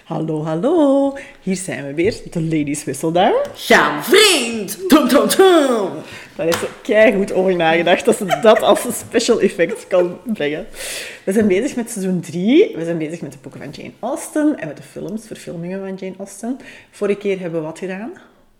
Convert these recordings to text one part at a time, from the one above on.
Hallo, hallo. Hier zijn we weer, de Ladies Whistle Down. Gaan vriend! Tum, tum, tum. Daar is er keigoed over nagedacht dat ze dat als een special effect kan brengen. We zijn bezig met seizoen 3. We zijn bezig met de boeken van Jane Austen en met de verfilmingen van Jane Austen. Vorige keer hebben we wat gedaan?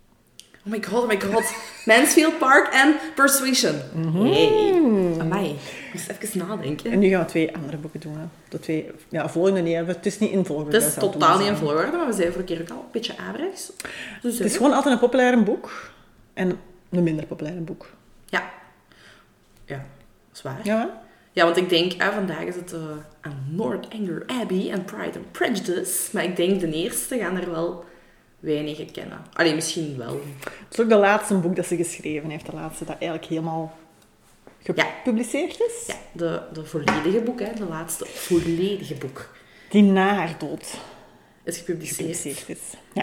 Oh my god. Mansfield Park en Persuasion. Hey. Amai. Ik moest even nadenken. En nu gaan we 2 andere boeken doen. Hè. De 2 volgende niet hebben. Het is niet in volgorde. Het is totaal niet in volgorde, maar we zijn vorige keer ook al een beetje averechts. Dus het is gewoon altijd een populair boek en een minder populair boek. Ja. Ja, dat is waar. Ja? Ja, want ik denk, vandaag is het aan Northanger Abbey en Pride and Prejudice. Maar ik denk, de eerste gaan er wel weinigen kennen. Allee, misschien wel. Het is ook de laatste boek dat ze geschreven heeft. De laatste dat eigenlijk helemaal gepubliceerd is. Ja, de volledige boek, hè. De laatste volledige boek. Die na haar dood is gepubliceerd is. Ja.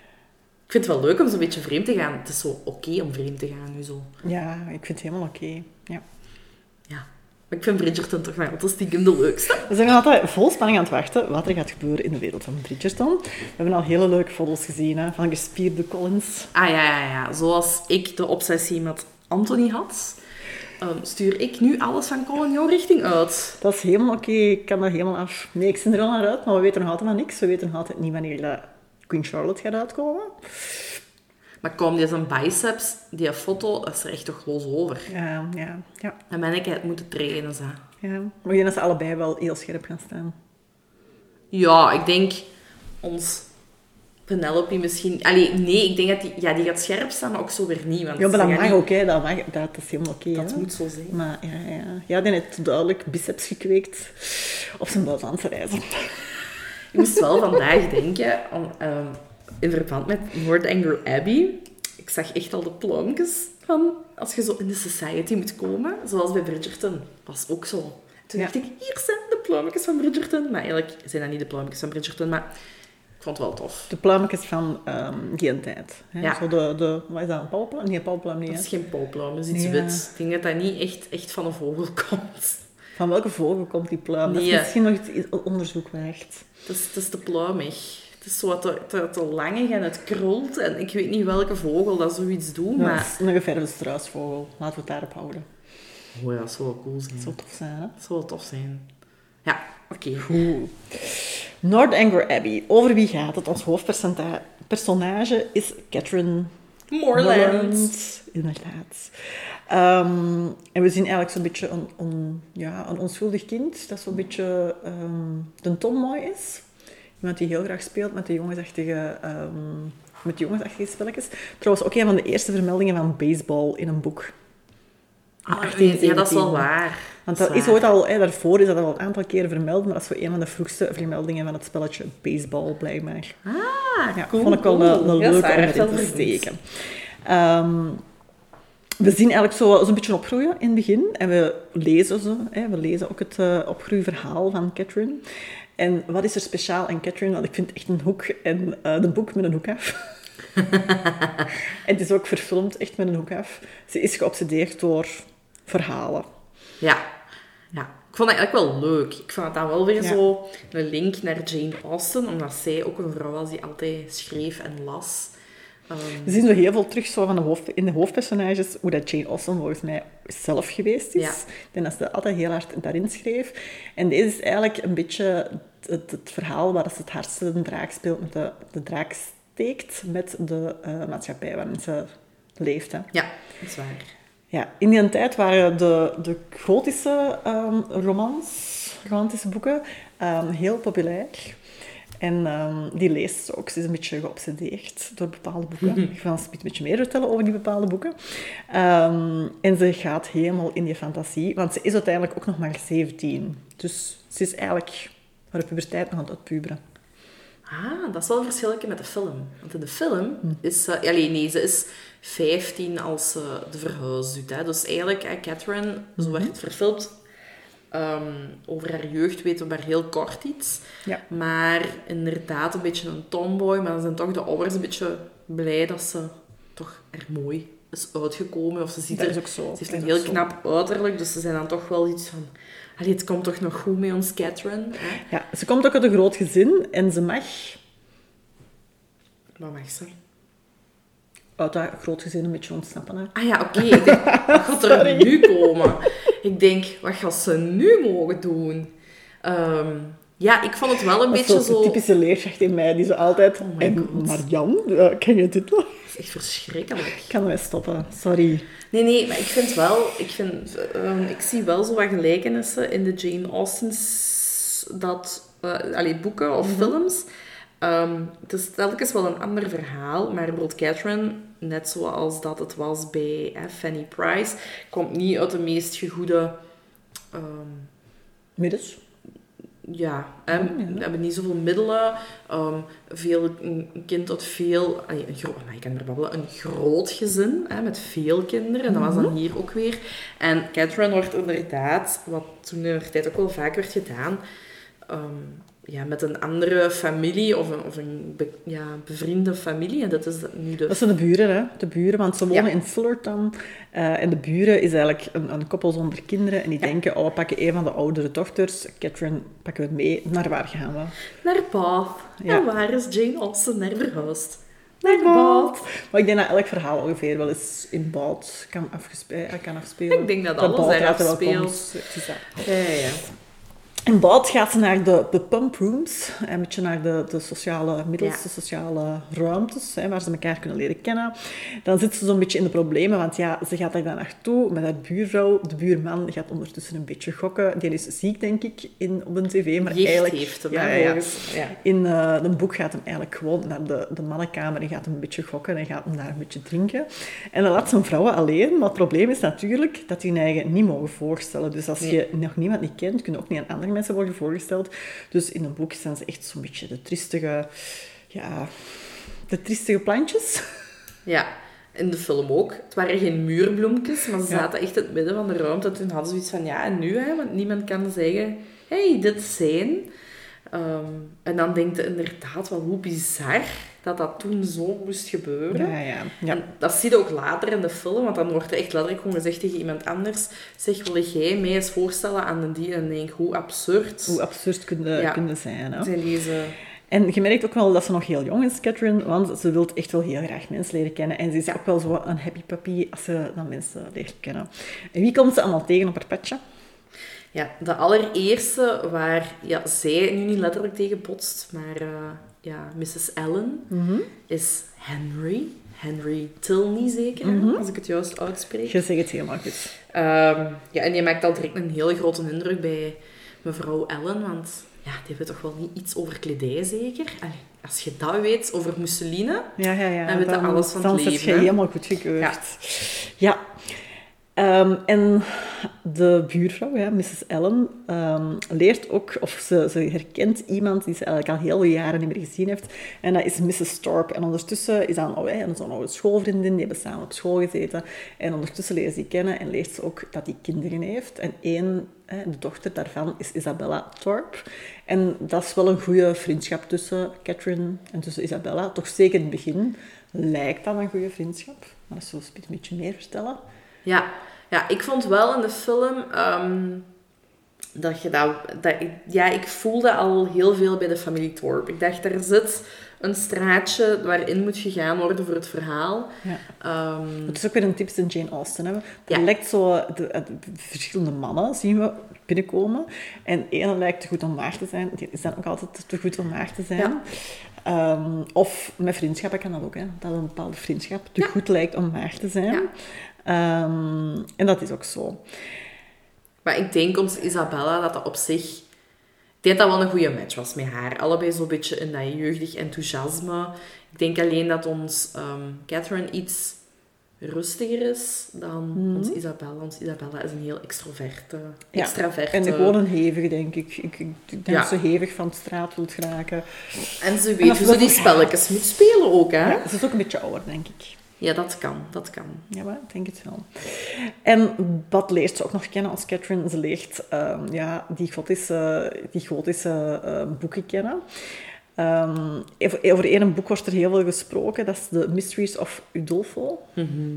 Ik vind het wel leuk om zo'n beetje vreemd te gaan. Het is zo oké om vreemd te gaan nu zo. Ja, ik vind het helemaal oké. Ja. Ja. Maar ik vind Bridgerton toch nog altijd stiekem de leukste. We zijn altijd vol spanning aan het wachten wat er gaat gebeuren in de wereld van Bridgerton. We hebben al hele leuke foto's gezien hè, van gespierde Collins. Ah ja. Zoals ik de obsessie met Anthony had, stuur ik nu alles van Colin jouw richting uit. Dat is helemaal oké. Ik kan dat helemaal af. Nee, ik zie er al naar uit, maar we weten nog altijd van niks. We weten nog altijd niet wanneer dat Queen Charlotte gaat uitkomen. Maar kom, die zijn biceps, die foto, dat is er echt toch los over. Ja. En ben ik het moeten trainen, zo. Ja, maar ik denk dat ze allebei wel heel scherp gaan staan. Ja, ik denk ons Penelope misschien... Allee, nee, ik denk dat die gaat scherp staan, maar ook zo weer niet. Want ja, maar dat mag niet... ook, hè. Dat is helemaal oké. Dat moet zo zijn. Maar ja, die heeft duidelijk biceps gekweekt op zijn buitenlandse reizen. Ik moest wel vandaag denken in verband met Northanger Abbey. Ik zag echt al de pluimpjes van als je zo in de society moet komen. Zoals bij Bridgerton. Was ook zo. Toen dacht ik, hier zijn de pluimpjes van Bridgerton. Maar eigenlijk zijn dat niet de pluimpjes van Bridgerton, maar ik vond het wel tof. De pluimpjes van geen tijd. Hè? Ja. Zo wat is dat, een palpluim? Nee, een palpluim niet. Dat is geen palpluim, dat is iets wit. Ik denk dat dat niet echt van een vogel komt. Van welke vogel komt die pluim? Nee. Dat is misschien nog iets onderzoek waard. Het is te pluimig. Het is zo te langig en het krult. En ik weet niet welke vogel dat zoiets doet, Ja, maar... dat is een geverfde struisvogel. Laten we het daarop houden. Oh ja, dat zou wel cool zijn. Dat zou tof zijn, hè? Dat zou wel tof zijn. Ja, oké. Goed. Northanger Abbey. Over wie gaat het? Ons hoofdpersonage is Catherine Morland. Inderdaad. En we zien eigenlijk zo'n beetje een onschuldig kind dat zo'n beetje de tomboy is. Iemand die heel graag speelt met de jongensachtige spelletjes. Trouwens, ook een van de eerste vermeldingen van baseball in een boek. Ja, dat is wel waar. Want dat is ooit al, daarvoor is dat al een aantal keren vermeld, maar dat is zo een van de vroegste vermeldingen van het spelletje baseball, blijkbaar. Ah, cool. Vond ik wel een leuke om erin te steken. We zien eigenlijk zo'n beetje opgroeien in het begin. En we lezen zo. We lezen ook het opgroeiverhaal van Catherine. En wat is er speciaal aan Catherine? Want ik vind echt een hoek en een boek met een hoek af. En het is ook verfilmd echt met een hoek af. Ze is geobsedeerd door verhalen. Ja. Ik vond het eigenlijk wel leuk. Ik vond het dan wel weer zo een link naar Jane Austen, omdat zij ook een vrouw was die altijd schreef en las. We zien zo heel veel terug zo van in de hoofdpersonages hoe dat Jane Austen volgens mij zelf geweest is. Ja. Ik denk dat ze altijd heel hard daarin schreef. En deze is eigenlijk een beetje het verhaal waar ze het hardste de draak speelt, met de draak steekt met de maatschappij waarin ze leeft. Hè. Ja, dat is waar. Ja, in die tijd waren de gotische romantische boeken heel populair. En die leest ze ook. Ze is een beetje geobsedeerd door bepaalde boeken. Ik ga ons een beetje meer vertellen over die bepaalde boeken. En ze gaat helemaal in die fantasie. Want ze is uiteindelijk ook nog maar 17. Dus ze is eigenlijk haar puberteit nog aan het uitpuberen. Ah, dat is wel een verschil met de film. Want in de film is ze... ze is 15 als ze de verhuis doet. Hè. Dus eigenlijk, Catherine, zo werd het verfilmd. Over haar jeugd weten we maar heel kort iets. Ja. Maar inderdaad een beetje een tomboy. Maar dan zijn toch de ouders een beetje blij dat ze toch er mooi is uitgekomen. Of ze ziet dat er... is ook zo. Ze heeft een heel knap uiterlijk. Dus ze zijn dan toch wel iets van... Allee, het komt toch nog goed met ons Catherine. Hè? Ja, ze komt ook uit een groot gezin en ze mag Wat mag ze? Uit dat groot gezin een beetje ontsnappen. Hè. Ah ja, oké. Ik denk, wat gaat er nu komen? Ik denk, wat gaat ze nu mogen doen? Ja, ik vond het wel een Dat beetje is zo... de typische leerkracht in mij, die zo altijd... Oh my God. Maar Jan, ken je dit nog? Dat is echt verschrikkelijk. Ik kan mij stoppen, sorry. Nee, maar ik vind wel... Ik zie wel zo wat gelijkenissen in de Jane Austen's boeken of films. Het is telkens wel een ander verhaal, maar bijvoorbeeld Catherine, net zoals dat het was bij Fanny Price, komt niet uit de meest gegoede... Middels? Ja, we hebben niet zoveel middelen. Een kind uit veel... ik kan er babbelen. Een groot gezin, met veel kinderen. En dat was dan hier ook weer. En Catherine wordt inderdaad, wat toen in de tijd ook wel vaak werd gedaan... met een andere familie of een bevriende familie. En dat is nu Dat zijn de buren, hè. De buren, want ze wonen in Fullerton. En de buren is eigenlijk een koppel zonder kinderen. En die denken, we pakken een van de oudere dochters. Catherine pakken we mee. Naar waar gaan we? Naar Bath. Ja. En waar is Jane Austen naar verhuisd? Naar Bath. Maar ik denk dat elk verhaal ongeveer wel eens in Bath kan afspelen. Ik denk dat alles daar afspeelt. Ja. In Bath gaat ze naar de pump rooms, een beetje naar de sociale middels, de sociale ruimtes, waar ze elkaar kunnen leren kennen. Dan zit ze zo'n beetje in de problemen, want ze gaat daar dan naartoe met haar buurvrouw. De buurman gaat ondertussen een beetje gokken. Die is ziek, denk ik, op een tv. Maar eigenlijk heeft hem, in een boek gaat hem eigenlijk gewoon naar de mannenkamer en gaat hem een beetje gokken en gaat hem daar een beetje drinken. En dan laat zijn vrouwen alleen. Maar het probleem is natuurlijk dat die hun eigen niet mogen voorstellen. Dus als je nog niemand niet kent, kun je ook niet aan andere mensen worden voorgesteld. Dus in een boek zijn ze echt zo'n beetje de triestige plantjes. Ja, in de film ook. Het waren geen muurbloempjes, maar ze zaten echt in het midden van de ruimte. En toen hadden ze zoiets van, en nu? Want niemand kan zeggen, dit zijn. En dan denk je inderdaad wel hoe bizar dat toen zo moest gebeuren. Ja. En dat zie je ook later in de film, want dan wordt er echt letterlijk gewoon gezegd tegen iemand anders, zeg, wil jij mij eens voorstellen aan die? En dan denk ik, hoe absurd. Hoe absurd kunnen zijn. Hè? Zijn deze... En je merkt ook wel dat ze nog heel jong is, Catherine, want ze wil echt wel heel graag mensen leren kennen. En ze is ook wel zo een happy puppy als ze dan mensen leert kennen. En wie komt ze allemaal tegen op haar padje? Ja, de allereerste waar zij nu niet letterlijk tegen botst, maar Mrs. Allen is Henry. Henry Tilney zeker, als ik het juist uitspreek. Je zegt het helemaal goed. En die maakt al direct een hele grote indruk bij mevrouw Allen, want die weet toch wel niet iets over kledij zeker? Allee, als je dat weet over mousseline, dan weet je alles van het leven. Dan zit je helemaal goed gekeurd. Ja. En de buurvrouw, Mrs. Allen, leert ook, of ze herkent iemand die ze eigenlijk al heel veel jaren niet meer gezien heeft. En dat is Mrs. Thorpe. En ondertussen is dat zo'n oude schoolvriendin, die hebben samen op school gezeten. En ondertussen leert ze die kennen en leert ze ook dat hij kinderen heeft. En de dochter daarvan is Isabella Thorpe. En dat is wel een goede vriendschap tussen Catherine en tussen Isabella. Toch zeker in het begin lijkt dat een goede vriendschap. Maar dat zullen we een beetje meer vertellen. Ja, ik vond wel in de film dat je ik voelde al heel veel bij de familie Thorpe. Ik dacht, er zit een straatje waarin moet gegaan worden voor het verhaal. Ja. Het is ook weer een typische Jane Austen. Hè? Er lijkt zo de verschillende mannen, zien we binnenkomen. En ene lijkt te goed om waar te zijn. Die is dan ook altijd te goed om waar te zijn. Ja. Of met vriendschappen kan dat ook. Hè? Dat een bepaalde vriendschap te goed lijkt om waar te zijn. Ja. En dat is ook zo. Maar ik denk ons Isabella dat op zich... Ik denk dat wel een goede match was met haar. Allebei zo'n beetje in dat jeugdig enthousiasme. Ik denk alleen dat ons Catherine iets rustiger is dan ons Isabella. Ons Isabella is een heel extraverte. En gewoon een hevige, denk ik. Ik denk dat ze hevig van de straat wilt geraken. En ze weet hoe ze die spelletjes moet spelen ook, hè? Ja, ze is ook een beetje ouder, denk ik. Ja, dat kan. Ja, maar ik denk het wel. En wat leert ze ook nog kennen als Catherine? Ze leert die gotische boeken kennen. Over één boek wordt er heel veel gesproken. Dat is The Mysteries of Udolpho.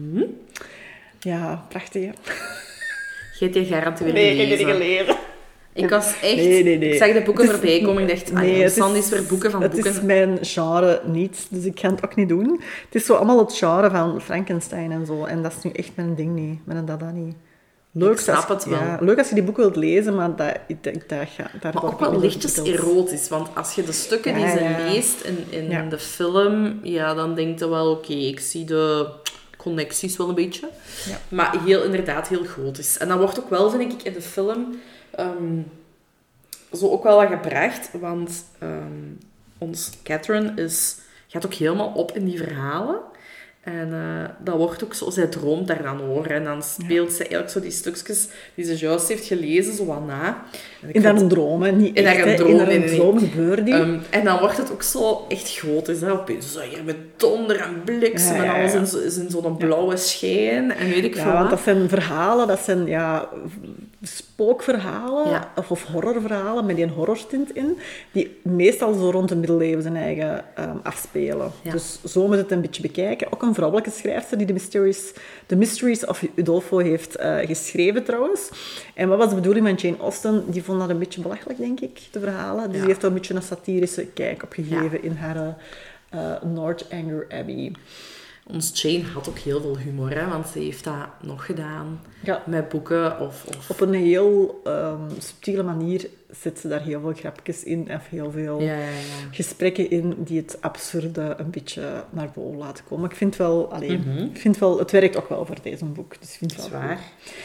Ja, prachtig, hè? Je hebt die garantie weer gelezen. Nee, ik heb gelezen. die gelezen. Ik was echt... Nee. Ik zag de boeken voorbij komen en ik dacht, Sandy is weer boeken van boeken. Het is mijn genre niet, dus ik ga het ook niet doen. Het is zo allemaal het genre van Frankenstein en zo. En dat is nu echt mijn ding niet. Mijn dada niet. Leuk, Ik snap het wel. Ja, leuk als je die boeken wilt lezen, maar daar maar ook wel lichtjes erotisch. Want als je de stukken die ze leest in de film, dan denk je wel, oké, ik zie de connecties wel een beetje. Ja. Maar inderdaad heel groot is. En dat wordt ook wel, vind ik, in de film zo ook wel wat gebracht. Want ons Catherine gaat ook helemaal op in die verhalen. En dat wordt ook zo, zij droomt daar dan over. En dan speelt ze eigenlijk zo die stukjes die ze juist heeft gelezen, zo wat na. In haar droom, hè? Niet echt, in haar droom gebeurt die. En dan wordt het ook zo echt groot. Is dat opeens zo hier met donder en bliksem en alles in zo'n blauwe schijn. En weet ik veel want wat. dat zijn verhalen, dat zijn spookverhalen of horrorverhalen met die een horrortint in, die meestal zo rond de middeleeuwen zijn eigen afspelen. Ja. Dus zo moet het een beetje bekijken. Ook een vrouwelijke schrijfster die The Mysteries of Udolpho heeft geschreven trouwens. En wat was de bedoeling van Jane Austen? Die vond dat een beetje belachelijk, denk ik, de verhalen. Dus die heeft daar een beetje een satirische kijk op gegeven in haar Northanger Abbey. Ons Jane had ook heel veel humor, hè, want ze heeft dat nog gedaan met boeken. Of... Op een heel subtiele manier zet ze daar heel veel grapjes in en heel veel gesprekken in die het absurde een beetje naar boven laten komen. Ik vind wel, het werkt ook wel voor deze boek. Dus ik vind het wel waar.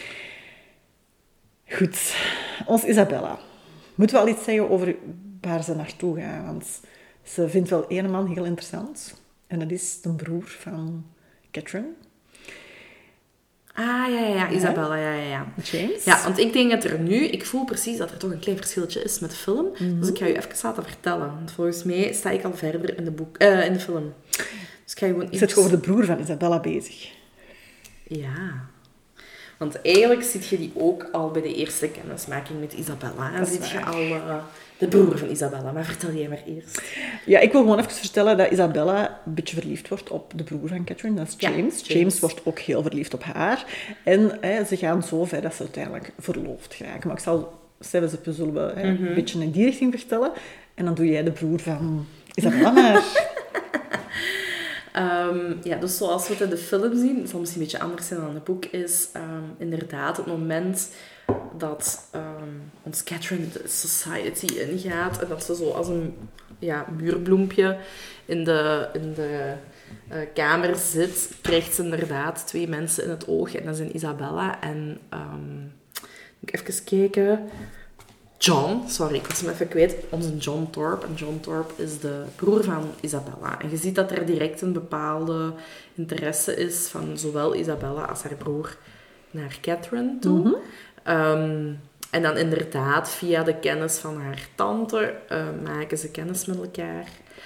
Goed, ons Isabella. Moeten we al iets zeggen over waar ze naartoe gaan? Want ze vindt wel één man heel interessant. En dat is de broer van Catherine. Isabella, ja. James? Ja, want ik denk dat ik voel precies dat er toch een klein verschiltje is met de film. Dus ik ga je even laten vertellen. Want volgens mij sta ik al verder in de film. Dus ik ga je gewoon Zit je over de broer van Isabella bezig? Ja. Want eigenlijk zit je die ook al bij de eerste kennismaking met Isabella. En zit je al de broer van Isabella. Maar vertel jij maar eerst. Ja, ik wil gewoon even vertellen dat Isabella een beetje verliefd wordt op de broer van Catherine. Dat is James. Ja, James wordt ook heel verliefd op haar. En ze gaan zo ver dat ze uiteindelijk verloofd geraken. Maar ik zal zullen we een beetje in die richting vertellen. En dan doe jij de broer van Isabella maar. Dus zoals we het in de film zien, het zal misschien een beetje anders zijn dan het boek, is inderdaad het moment dat ons Catherine de society ingaat en dat ze zo als een muurbloempje in de kamer zit, krijgt ze inderdaad 2 mensen in het oog en dat zijn Isabella en moet ik even kijken... John, sorry, ik was hem even kwijt, onze John Thorpe. En John Thorpe is de broer van Isabella. En je ziet dat er direct een bepaalde interesse is van zowel Isabella als haar broer naar Catherine toe. En dan inderdaad, via de kennis van haar tante, maken ze kennis met elkaar.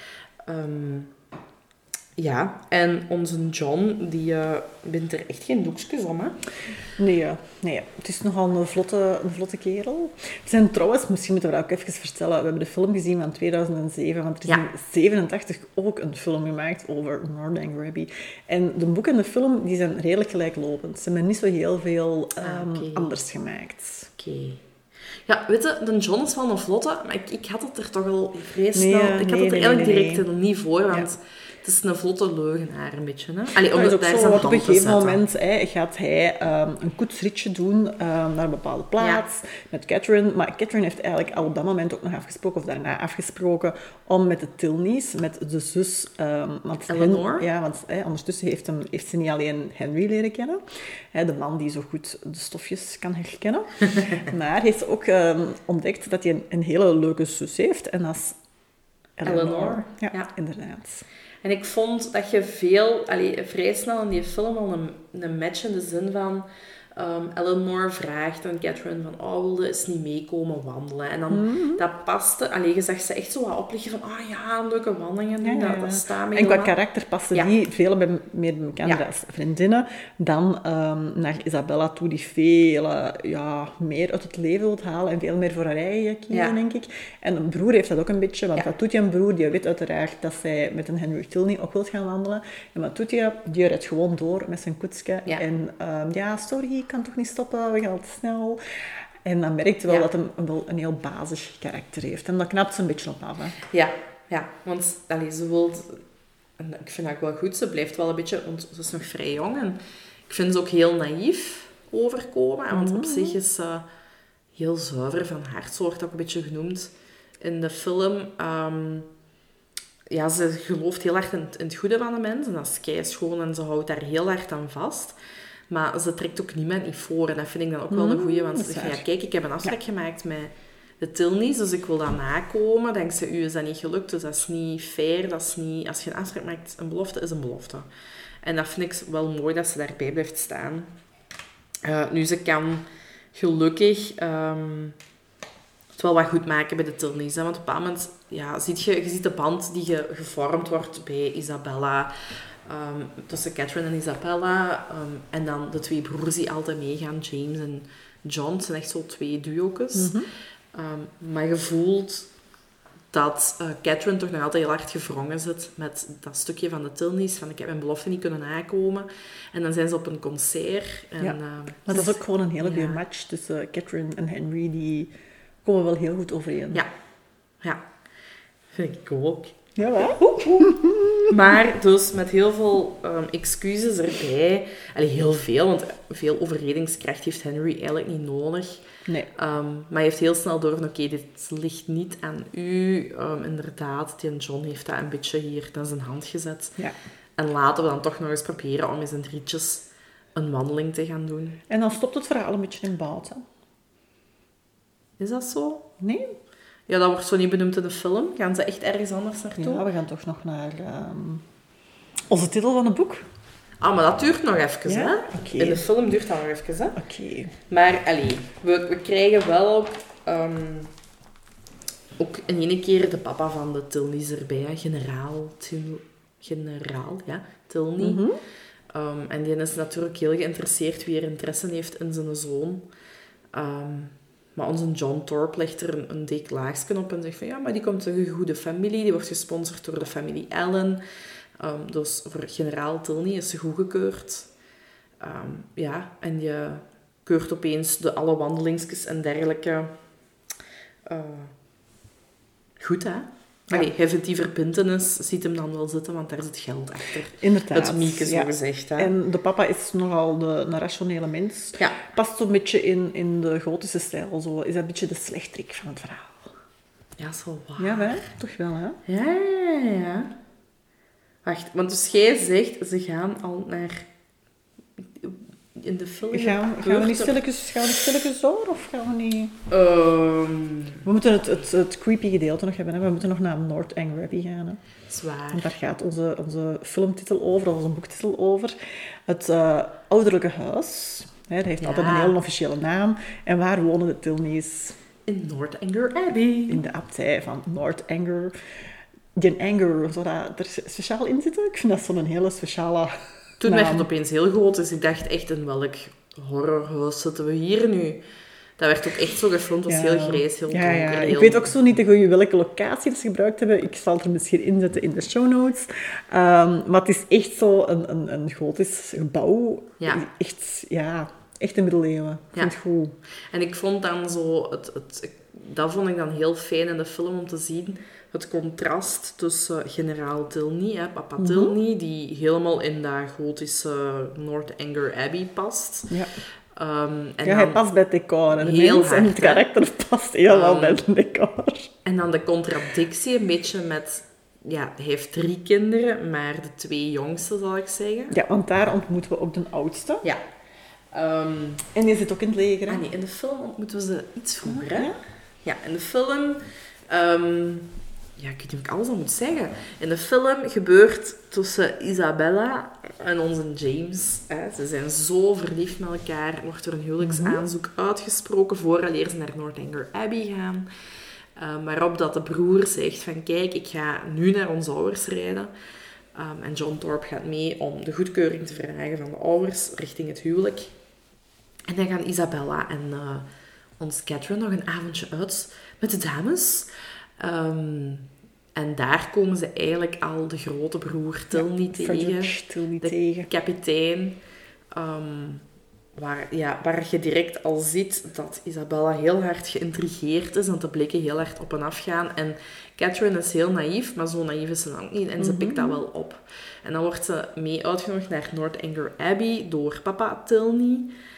En onze John, die bindt er echt geen doekjes om, hè? Nee. Het is nogal een vlotte kerel. We zijn trouwens, misschien moeten we dat ook even vertellen, we hebben de film gezien van 2007, want er is in 87 ook een film gemaakt over Northanger Abbey. En de boek en de film, die zijn redelijk gelijklopend. Ze hebben niet zo heel veel anders gemaakt. Oké. Ja, weet je, de John is wel een vlotte, maar ik had het er toch al vrij snel... Ik had het er eigenlijk direct niet voor, want... Het is een vlotte leugenaar, een beetje. Hè? Om het daar op een gegeven moment gaat hij een koetsritje doen naar een bepaalde plaats met Catherine. Maar Catherine heeft eigenlijk al op dat moment ook nog afgesproken, of daarna afgesproken, om met de Tilneys, met de zus... Eleanor? Want ondertussen heeft ze niet alleen Henry leren kennen, de man die zo goed de stofjes kan herkennen, maar heeft ze ook ontdekt dat hij een hele leuke zus heeft. En dat is Eleanor. Ja, inderdaad. En ik vond dat je vrij snel in die film al een match in de zin van... Eleanor vraagt aan Catherine van... wilde eens niet meekomen wandelen? En dan, dat paste... je zag ze echt zo wat opleggen van... leuke wandelingen doen, dat staat mee. En qua karakter paste die veel meer bekend als vriendinnen dan naar Isabella toe, die veel meer uit het leven wil halen en veel meer voor haar eigen kiezen, denk ik. En een broer heeft dat ook een beetje, want wat doet je een broer? Die weet uiteraard dat zij met een Henry Tilney ook wil gaan wandelen. En wat doet hij? Die rijdt gewoon door met zijn koetsje. En sorry, ik kan toch niet stoppen, we gaan te snel. En dan merkt je wel dat hij wel een heel basis karakter heeft. En dat knapt ze een beetje op af. Hè. Ja. Want ze wil... En ik vind dat ook wel goed. Ze blijft wel een beetje... Want ze is nog vrij jong. En ik vind ze ook heel naïef overkomen. Want op zich is ze heel zuiver van hart. Zo wordt ook een beetje genoemd in de film. Ze gelooft heel erg in het goede van de mens. En dat is keischoon. En ze houdt daar heel hard aan vast. Maar ze trekt ook niemand niet voor. En dat vind ik dan ook wel een goeie. Want ze zegt van, kijk, ik heb een afspraak gemaakt met de Tilneys, dus ik wil dat nakomen. Dan denkt ze, u is dat niet gelukt, dus dat is niet fair. Dat is niet... Als je een afspraak maakt, een belofte is een belofte. En dat vind ik wel mooi, dat ze daarbij blijft staan. Nu, ze kan gelukkig het wel wat goed maken bij de Tilneys. Want op een bepaald moment, je ziet de band die gevormd wordt bij Isabella... tussen Catherine en Isabella. En dan de twee broers die altijd meegaan, James en John. Het zijn echt zo twee duo's. Maar je voelt dat Catherine toch nog altijd heel hard gevrongen zit met dat stukje van de Tilneys. Van, ik heb mijn belofte niet kunnen nakomen. En dan zijn ze op een concert. En, maar dat is ook gewoon een hele goede match tussen Catherine en Henry. Die komen wel heel goed overeen. Ja. Vind ik ook. Ja, hè? Maar dus met heel veel excuses erbij. Heel veel, want veel overredingskracht heeft Henry eigenlijk niet nodig. Nee. Maar hij heeft heel snel door van, oké, dit ligt niet aan u. Inderdaad, die John heeft dat een beetje hier naar zijn hand gezet. Ja. En laten we dan toch nog eens proberen om eens in drietjes een wandeling te gaan doen. En dan stopt het verhaal een beetje in bout, hè? Is dat zo? Nee? Ja, dat wordt zo niet benoemd in de film. Gaan ze echt ergens anders naartoe? Ja, we gaan toch nog naar onze titel van het boek. Ah, maar dat duurt nog even, hè? Okay. In de film duurt dat nog even, hè? Oké. Maar, we krijgen wel ook in ene keer de papa van de Tilneys erbij, hè? Generaal Tilney. En die is natuurlijk heel geïnteresseerd wie er interesse heeft in zijn zoon. Maar onze John Thorpe legt er een dik laagje op en zegt van, ja, maar die komt uit een goede familie. Die wordt gesponsord door de familie Allen. Dus voor generaal Tilney is ze goedgekeurd. En je keurt opeens alle wandelingsjes en dergelijke goed, hè? Hij vindt die verbintenis, ziet hem dan wel zitten, want daar zit geld achter. Inderdaad. Het Mieke, zo gezegd. Hè? En de papa is nogal een rationele mens. Ja. Past zo'n beetje in de gotische stijl. Zo. Is dat een beetje de slechterik van het verhaal. Ja, zo waar. Ja, hè? Toch wel, hè? Ja. Wacht, want dus jij zegt, ze gaan al naar... In de film... Gaan we niet stilletjes door? Of gaan we niet... We moeten het creepy gedeelte nog hebben. Hè? We moeten nog naar Northanger Abbey gaan. Hè? Zwaar. Want daar gaat onze filmtitel over, onze boektitel over. Het ouderlijke huis. Hè? Dat heeft altijd een heel officiële naam. En waar wonen de Tilneys? In Northanger Abbey. In de abdij van Northanger. Die Anger, zou dat er speciaal in zitten? Ik vind dat zo'n hele speciale... Toen werd het opeens heel groot, dus ik dacht echt, in welk horrorhuis zitten we hier nu? Dat werd ook echt zo gefilmd, het was heel grijs, heel donker. Ja. Ik weet ook zo niet te goed welke locatie ze gebruikt hebben. Ik zal het er misschien inzetten in de show notes. Maar het is echt zo een gotisch gebouw. Ja. Echt de middeleeuwen. Ik vind het goed. En ik vond dan zo... Dat vond ik dan heel fijn in de film om te zien. Het contrast tussen generaal Tilney, papa Tilney, die helemaal in dat gotische Northanger Abbey past. Ja. Hij past bij het decor. En heel hard, en het karakter past helemaal bij het decor. En dan de contradictie een beetje met... Ja, hij heeft 3 kinderen, maar de 2 jongste, zal ik zeggen. Ja, want daar ontmoeten we ook de oudste. Ja. En die zit ook in het leger. Hè? Nee, in de film ontmoeten we ze iets vroeger, hè? Ja? Ja, in de film... ik weet niet of ik alles al moet zeggen. In de film gebeurt tussen Isabella en onze James... ze zijn zo verliefd met elkaar. Wordt er een huwelijksaanzoek uitgesproken vooraleer ze naar Northanger Abbey gaan. Waarop dat de broer zegt van... Kijk, ik ga nu naar onze ouders rijden. En John Thorpe gaat mee om de goedkeuring te vragen van de ouders richting het huwelijk. En dan gaan Isabella en ons Catherine nog een avondje uit met de dames. En daar komen ze eigenlijk al de grote broer Tilney tegen. Tilney tegen. Kapitein. waar je direct al ziet dat Isabella heel hard geïntrigeerd is en de blikken heel hard op en af gaan. En Catherine is heel naïef, maar zo naïef is ze dan ook niet. En ze pikt dat wel op. En dan wordt ze mee uitgenodigd naar Northanger Abbey door papa Tilney.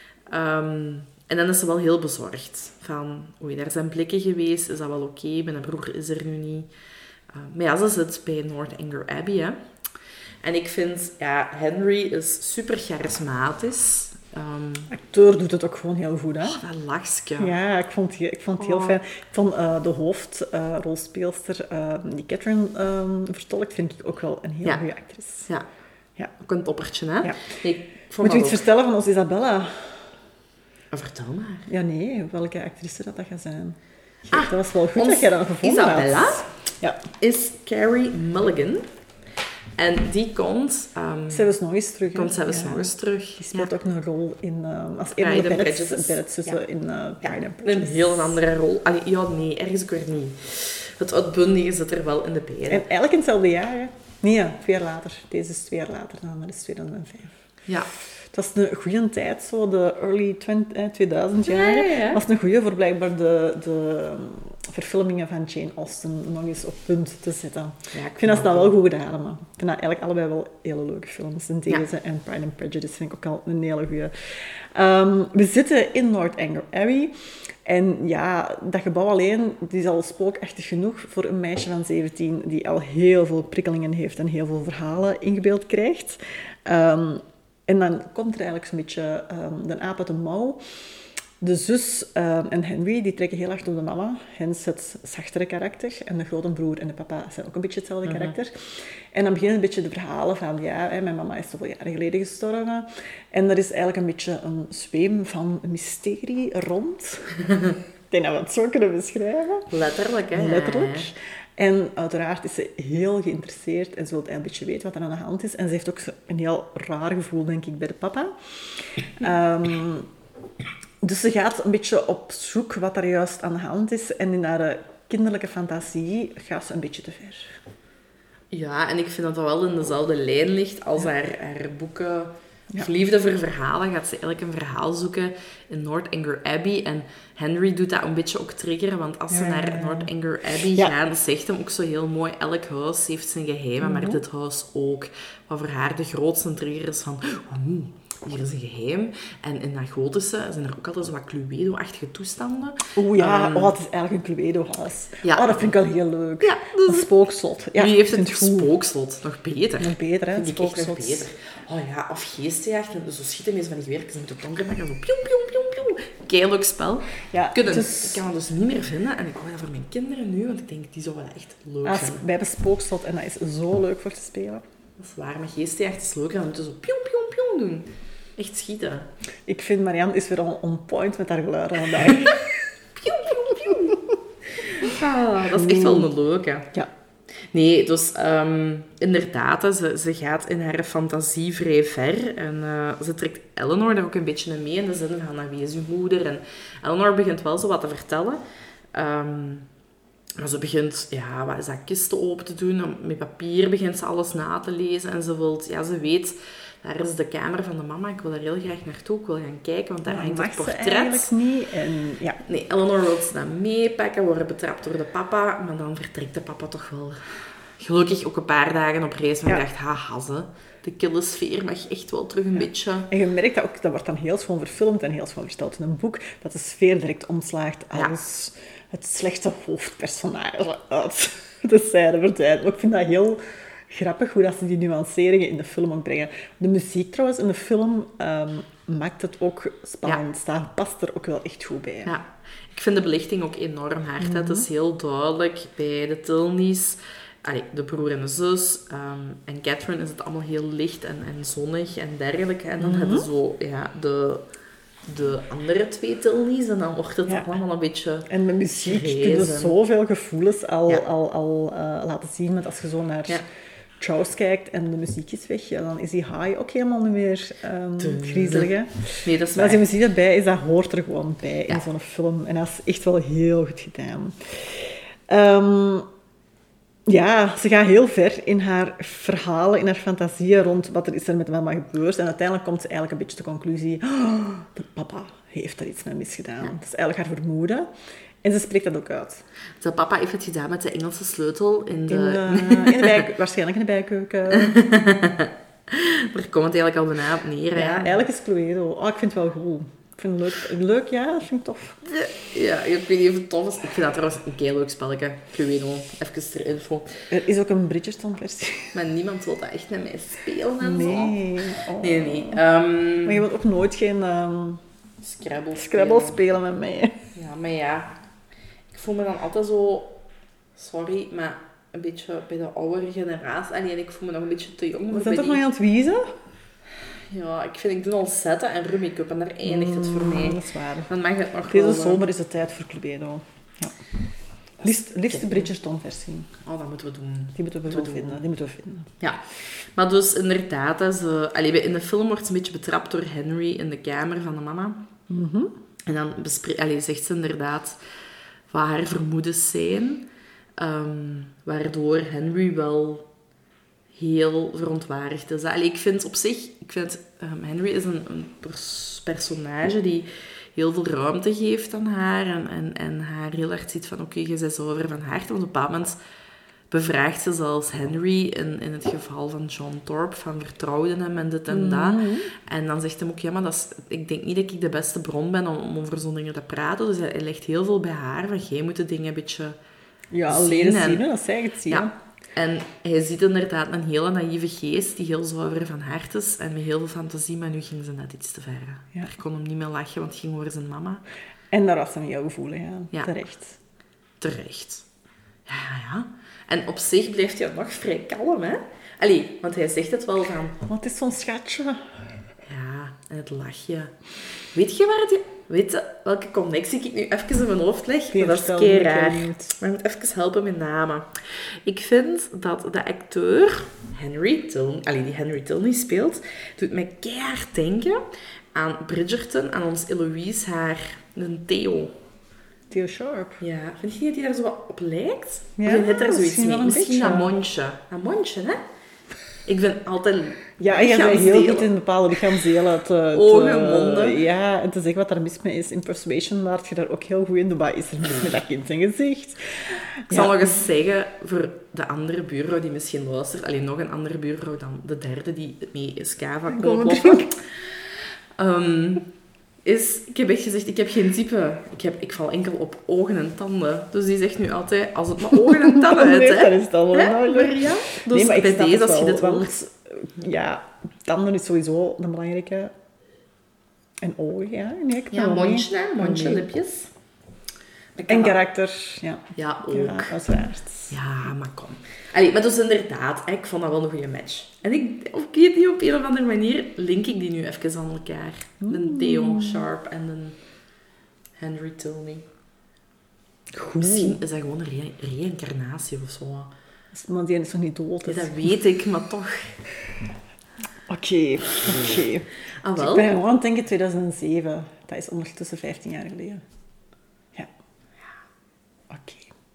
En dan is ze wel heel bezorgd. Van, oei, daar zijn blikken geweest. Is dat wel oké? Mijn broer is er nu niet. Maar ja, ze zit bij Northanger Abbey, hè. En ik vind, Henry is super charismatisch. Acteur doet het ook gewoon heel goed, hè? Oh, dat lachske. Ja, ik vond het heel fijn. Ik vond de hoofdrolspeelster, die Catherine vertolkt, vind ik ook wel een heel goede actrice. Ja, ook een toppertje, hè? Ja. Nee, Moet je iets vertellen van ons Isabella? Vertel maar. Ja, nee, welke actrice dat gaat zijn. Dat was wel goed dat jij dat gevonden Isabella had. is Carey Mulligan. En die komt... Zelfs nog eens terug. Komt zelfs nog eens terug. Die speelt ook een rol in... als een Pride van de and Bennett's in Pride and Prejudice. Een heel andere rol. Nee, ergens ook weer niet. Het uitbundige zit er wel in de beide. En eigenlijk in hetzelfde jaar, hè? Nee, 2 jaar later. Deze is 2 jaar later dan, dat is 2005. Ja. Het was een goede tijd, zo de early 2000 jaren. Ja. Het was een goede voor blijkbaar de verfilmingen van Jane Austen nog eens op punt te zetten. Ja, ik vind dat ze dat wel goed gedaan hebben. Ik vind dat eigenlijk allebei wel hele leuke films. En deze en Pride and Prejudice vind ik ook al een hele goede. We zitten in Northanger Abbey. En ja, dat gebouw alleen die is al spookachtig genoeg voor een meisje van 17 die al heel veel prikkelingen heeft en heel veel verhalen ingebeeld krijgt. En dan komt er eigenlijk zo'n beetje de aap uit de mouw. De zus en Henry die trekken heel hard op de mama. Hens het zachtere karakter. En de grote broer en de papa zijn ook een beetje hetzelfde karakter. En dan beginnen een beetje de verhalen van... mijn mama is zoveel jaren geleden gestorven. En er is eigenlijk een beetje een zweem van mysterie rond. Ik denk dat we het zo kunnen beschrijven. Letterlijk, hè? Letterlijk. En uiteraard is ze heel geïnteresseerd en ze wil een beetje weten wat er aan de hand is. En ze heeft ook een heel raar gevoel, denk ik, bij de papa. Dus ze gaat een beetje op zoek wat er juist aan de hand is. En in haar kinderlijke fantasie gaat ze een beetje te ver. Ja, en ik vind dat dat wel in dezelfde lijn ligt als haar boeken... Of Liefde voor verhalen gaat ze eigenlijk een verhaal zoeken in Northanger Abbey. En Henry doet dat een beetje ook triggeren, want als ze naar Northanger Abbey gaan, dat zegt hem ook zo heel mooi, elk huis heeft zijn geheimen, maar dit huis ook. Wat voor haar de grootste trigger is van, hier is een geheim. En in dat gotische zijn er ook altijd zo wat Cluedo-achtige toestanden. Het is eigenlijk een Cluedo-huis. Ja. Dat vind ik wel heel leuk. Ja, een spookslot. Ja, wie heeft het spookslot? Nog beter. Nog beter, hè? Vind ik echt nog beter. Oh ja, of geestjacht. En zo schieten mensen van die gewerken. Ze moeten het donker maken. Zo pium, pium, pium, pium. Keileuk spel. Ja, Ik kan het dus niet meer vinden. En ik wou dat voor mijn kinderen nu, want ik denk, die zou wel echt leuk zijn. Wij hebben spookslot en dat is zo leuk voor te spelen. Dat is waar, maar geestjacht is leuk. En dan moeten ze zo pium, pium, pium doen. Echt schieten. Ik vind Marianne is weer al on point met haar geluiden vandaag. Pium, pium, pium. Dat is echt wel een leuke. Ja. Nee, dus inderdaad, ze gaat in haar fantasie vrij ver. En ze trekt Eleanor daar ook een beetje in mee in de zin van, wie is uw moeder? En Eleanor begint wel zo wat te vertellen. Maar ze begint, wat is dat, kisten open te doen. Met papier begint ze alles na te lezen. En ze weet, daar is de kamer van de mama. Ik wil daar heel graag naartoe. Ik wil gaan kijken, want daar hangt het portret. Eigenlijk niet. En, Nee, Eleanor wil ze dan meepakken, worden betrapt door de papa. Maar dan vertrekt de papa toch wel... Gelukkig ook een paar dagen op reis. Maar ik dacht, haha, de kille sfeer mag echt wel terug een beetje... En je merkt dat ook, dat wordt dan heel schoon verfilmd en heel schoon verteld in een boek, dat de sfeer direct omslaagt als het slechte hoofdpersonage uit de scène verdwijnt. Ik vind dat heel grappig hoe dat ze die nuanceringen in de film ook brengen. De muziek trouwens in de film maakt het ook spannend. Dat past er ook wel echt goed bij. Ja. Ik vind de belichting ook enorm hard. Het is heel duidelijk bij de Tilneys... de broer en de zus. En Catherine is het allemaal heel licht en zonnig en dergelijke. En dan hebben zo de andere 2 Tilneys. En dan wordt het allemaal een beetje... En met muziek kun je zoveel gevoelens al laten zien. Want als je zo naar Charles kijkt en de muziek is weg, dan is die high ook helemaal niet meer griezelig. Hè? Nee, dat is maar als je muziek erbij is, dat hoort er gewoon bij in zo'n film. En dat is echt wel heel goed gedaan. Ja, ze gaat heel ver in haar verhalen, in haar fantasieën rond wat er is er met mama gebeurd. En uiteindelijk komt ze eigenlijk een beetje tot de conclusie, de papa heeft er iets mee misgedaan. Dat is eigenlijk haar vermoeden. En ze spreekt dat ook uit. De papa heeft het gedaan met de Engelse sleutel in de... Waarschijnlijk in de bijkeuken. Daar komt het eigenlijk al bijna op neer. Ja, eigenlijk is Cluedo. Oh, ik vind het wel goed. Ik vind het leuk, ja, dat vind ik tof. Ja, ik weet niet of het tof is. Ik vind dat trouwens een kei leuk spelletje. Cluedo, even ter info. Er is ook een Bridgerton-versie. Maar niemand wil dat echt met mij spelen en Nee. zo. Oh. Nee. Maar je wilt ook nooit geen Scrabble spelen met mij. Ja, maar ja. Ik voel me dan altijd zo... Sorry, maar een beetje bij de oudere generatie. En ik voel me nog een beetje te jong. We zijn toch nog aan het wiezen? Ja, ik doe al zetten en rummikub en daar eindigt het voor mij. Dat is waar. Dan mag het nog Deze wel... zomer is het tijd voor Cluedo. Ja. Liefst de Bridgerton-versie. Oh, dat moeten we doen. Die moeten we wel vinden. Ja, maar dus inderdaad, in de film wordt ze een beetje betrapt door Henry in de kamer van de mama. Mm-hmm. En dan zegt ze inderdaad wat haar vermoedens zijn, waardoor Henry wel heel verontwaardigd is. Ik vind Henry is een personage die heel veel ruimte geeft aan haar en haar heel hard ziet van oké, je bent zo over van harte. Want op een bepaald moment bevraagt ze zelfs Henry in het geval van John Thorpe, van vertrouwde hem en dit en dat. En dan zegt hij ook, ja, maar ik denk niet dat ik de beste bron ben om over zo'n dingen te praten. Dus hij legt heel veel bij haar, van jij moet de dingen een beetje leren zien, dat zij het zien. Ja. En hij ziet inderdaad een hele naïeve geest die heel zuiver van hart is en met heel veel fantasie, maar nu ging ze net iets te ver. Ja. Daar kon hem niet meer lachen, want het ging over zijn mama. En daar was hij heel gevoelig aan. Ja. Terecht. Ja. En op zich blijft hij nog vrij kalm, hè? Want hij zegt het wel van... Want het is zo'n schatje. Ja, en het lachje. Weet je welke connectie ik nu even in mijn hoofd leg? Dat is kei raar. Maar ik moet even helpen met namen. Ik vind dat de acteur die Henry Tilney speelt, doet mij keihard denken aan Bridgerton, aan ons Eloise, een Theo. Theo Sharp. Ja, vind je niet dat hij daar zo wat op lijkt? Ja, of vind je daar zoiets mee? Misschien dat mondje. Dat mondje, hè? Ik vind altijd... Ja, en je bent heel goed in bepaalde lichaamsdelen ogen, monden. Ja, en te zeggen wat daar mis mee is. In Persuasion laat je daar ook heel goed in. Wat is er mis met dat kind zijn gezicht? Ik zal nog eens zeggen, voor de andere buurvrouw die misschien luistert, nog een andere buurvrouw dan de derde die mee Scava kon kloppen. Ik heb echt gezegd, ik heb geen type. Ik val enkel op ogen en tanden. Dus die zegt nu altijd, als het maar ogen en tanden uit, dan is het allemaal maar ja. Dus nee, maar bij deze, als je dit wel, hoort... Ja, tanden is sowieso een belangrijke. En ogen, ja. Nee, mondje, lipjes. En karakter, ja. Ja, ook. Ja, uiteraard. Ja, maar kom. Maar dus inderdaad, ik vond dat wel een goede match. En ik weet niet, op een of andere manier link ik die nu even aan elkaar. De Theo Sharp en de Henry Tilney. Goed. Misschien is dat gewoon een reïncarnatie of zo. Maar die is nog niet dood. Ja, dat weet ik, maar toch. Oké. Ah, wel? Ik ben gewoon aan het denken 2007. Dat is ondertussen 15 jaar geleden. Ja. Oké.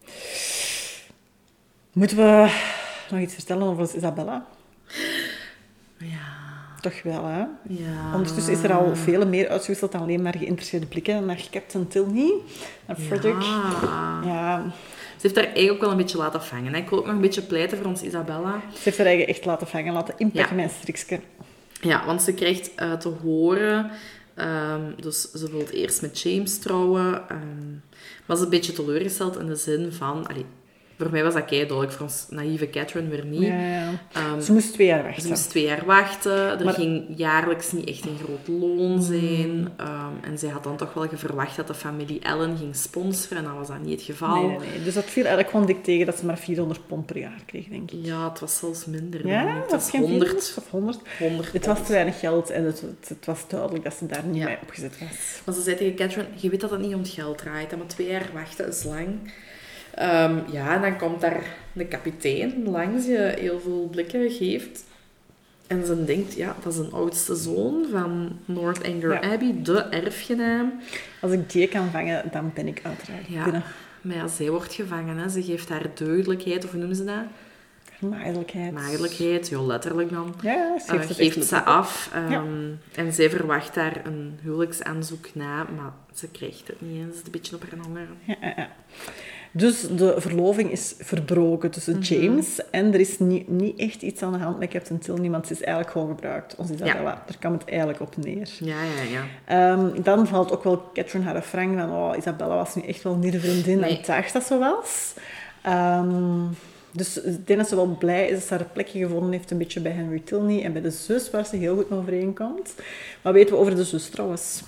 Moeten we nog iets vertellen over Isabella? Ja. Toch wel, hè? Ja. Ondertussen is er al veel meer uitgewisseld dan alleen maar geïnteresseerde blikken naar Captain Tilney, naar Frederick. Ja. Ze heeft haar eigen ook wel een beetje laten vangen. Hè? Ik wil ook nog een beetje pleiten voor ons Isabella. Ze heeft haar eigen echt laten vangen, laten inpakken met een strikske. Ja, want ze krijgt te horen... dus ze wil eerst met James trouwen. Was een beetje teleurgesteld in de zin van... Voor mij was dat keiduidelijk, voor ons naïeve Catherine weer niet. Ja. Ze moest 2 jaar wachten. Ze moest 2 jaar wachten. Er ging jaarlijks niet echt een groot loon zijn. En zij had dan toch wel verwacht dat de familie Allen ging sponsoren. En dat was dat niet het geval. Nee. Dus dat viel eigenlijk gewoon dik tegen dat ze maar £400 per jaar kreeg, denk ik. Ja, het was zelfs minder. Ja, het was 100 of 100. 100 Het was te weinig geld en het was duidelijk dat ze daar niet mee opgezet was. Maar ze zei tegen Catherine, je weet dat het niet om het geld draait. Maar 2 jaar wachten is lang. En dan komt daar de kapitein langs je heel veel blikken geeft. En ze denkt, dat is een oudste zoon van Northanger Abbey, de erfgenaam. Als ik die kan vangen, dan ben ik uiteraard binnen. Maar ja, zij wordt gevangen. Hè. Ze geeft haar deugdelijkheid, of hoe noemen ze dat? Maagdelijkheid. Maagdelijkheid, ja, letterlijk dan. Ja, Geeft ze af. Ja. En zij verwacht daar een huwelijksaanzoek na, maar ze krijgt het niet. Ze zit een beetje op haar honger. Ja. Dus de verloving is verbroken tussen James en er is niet echt iets aan de hand met Captain Tilney, want ze is eigenlijk gewoon gebruikt. Ons is dat wel. Daar kwam het eigenlijk op neer. Ja. Dan valt ook wel Catherine haar frank van Isabella was nu echt wel niet de vriendin en dacht dat ze was. Dus ik denk dat ze wel blij is dat ze haar plekje gevonden heeft, een beetje bij Henry Tilney en bij de zus, waar ze heel goed mee overeenkomt. Wat weten we over de zus trouwens?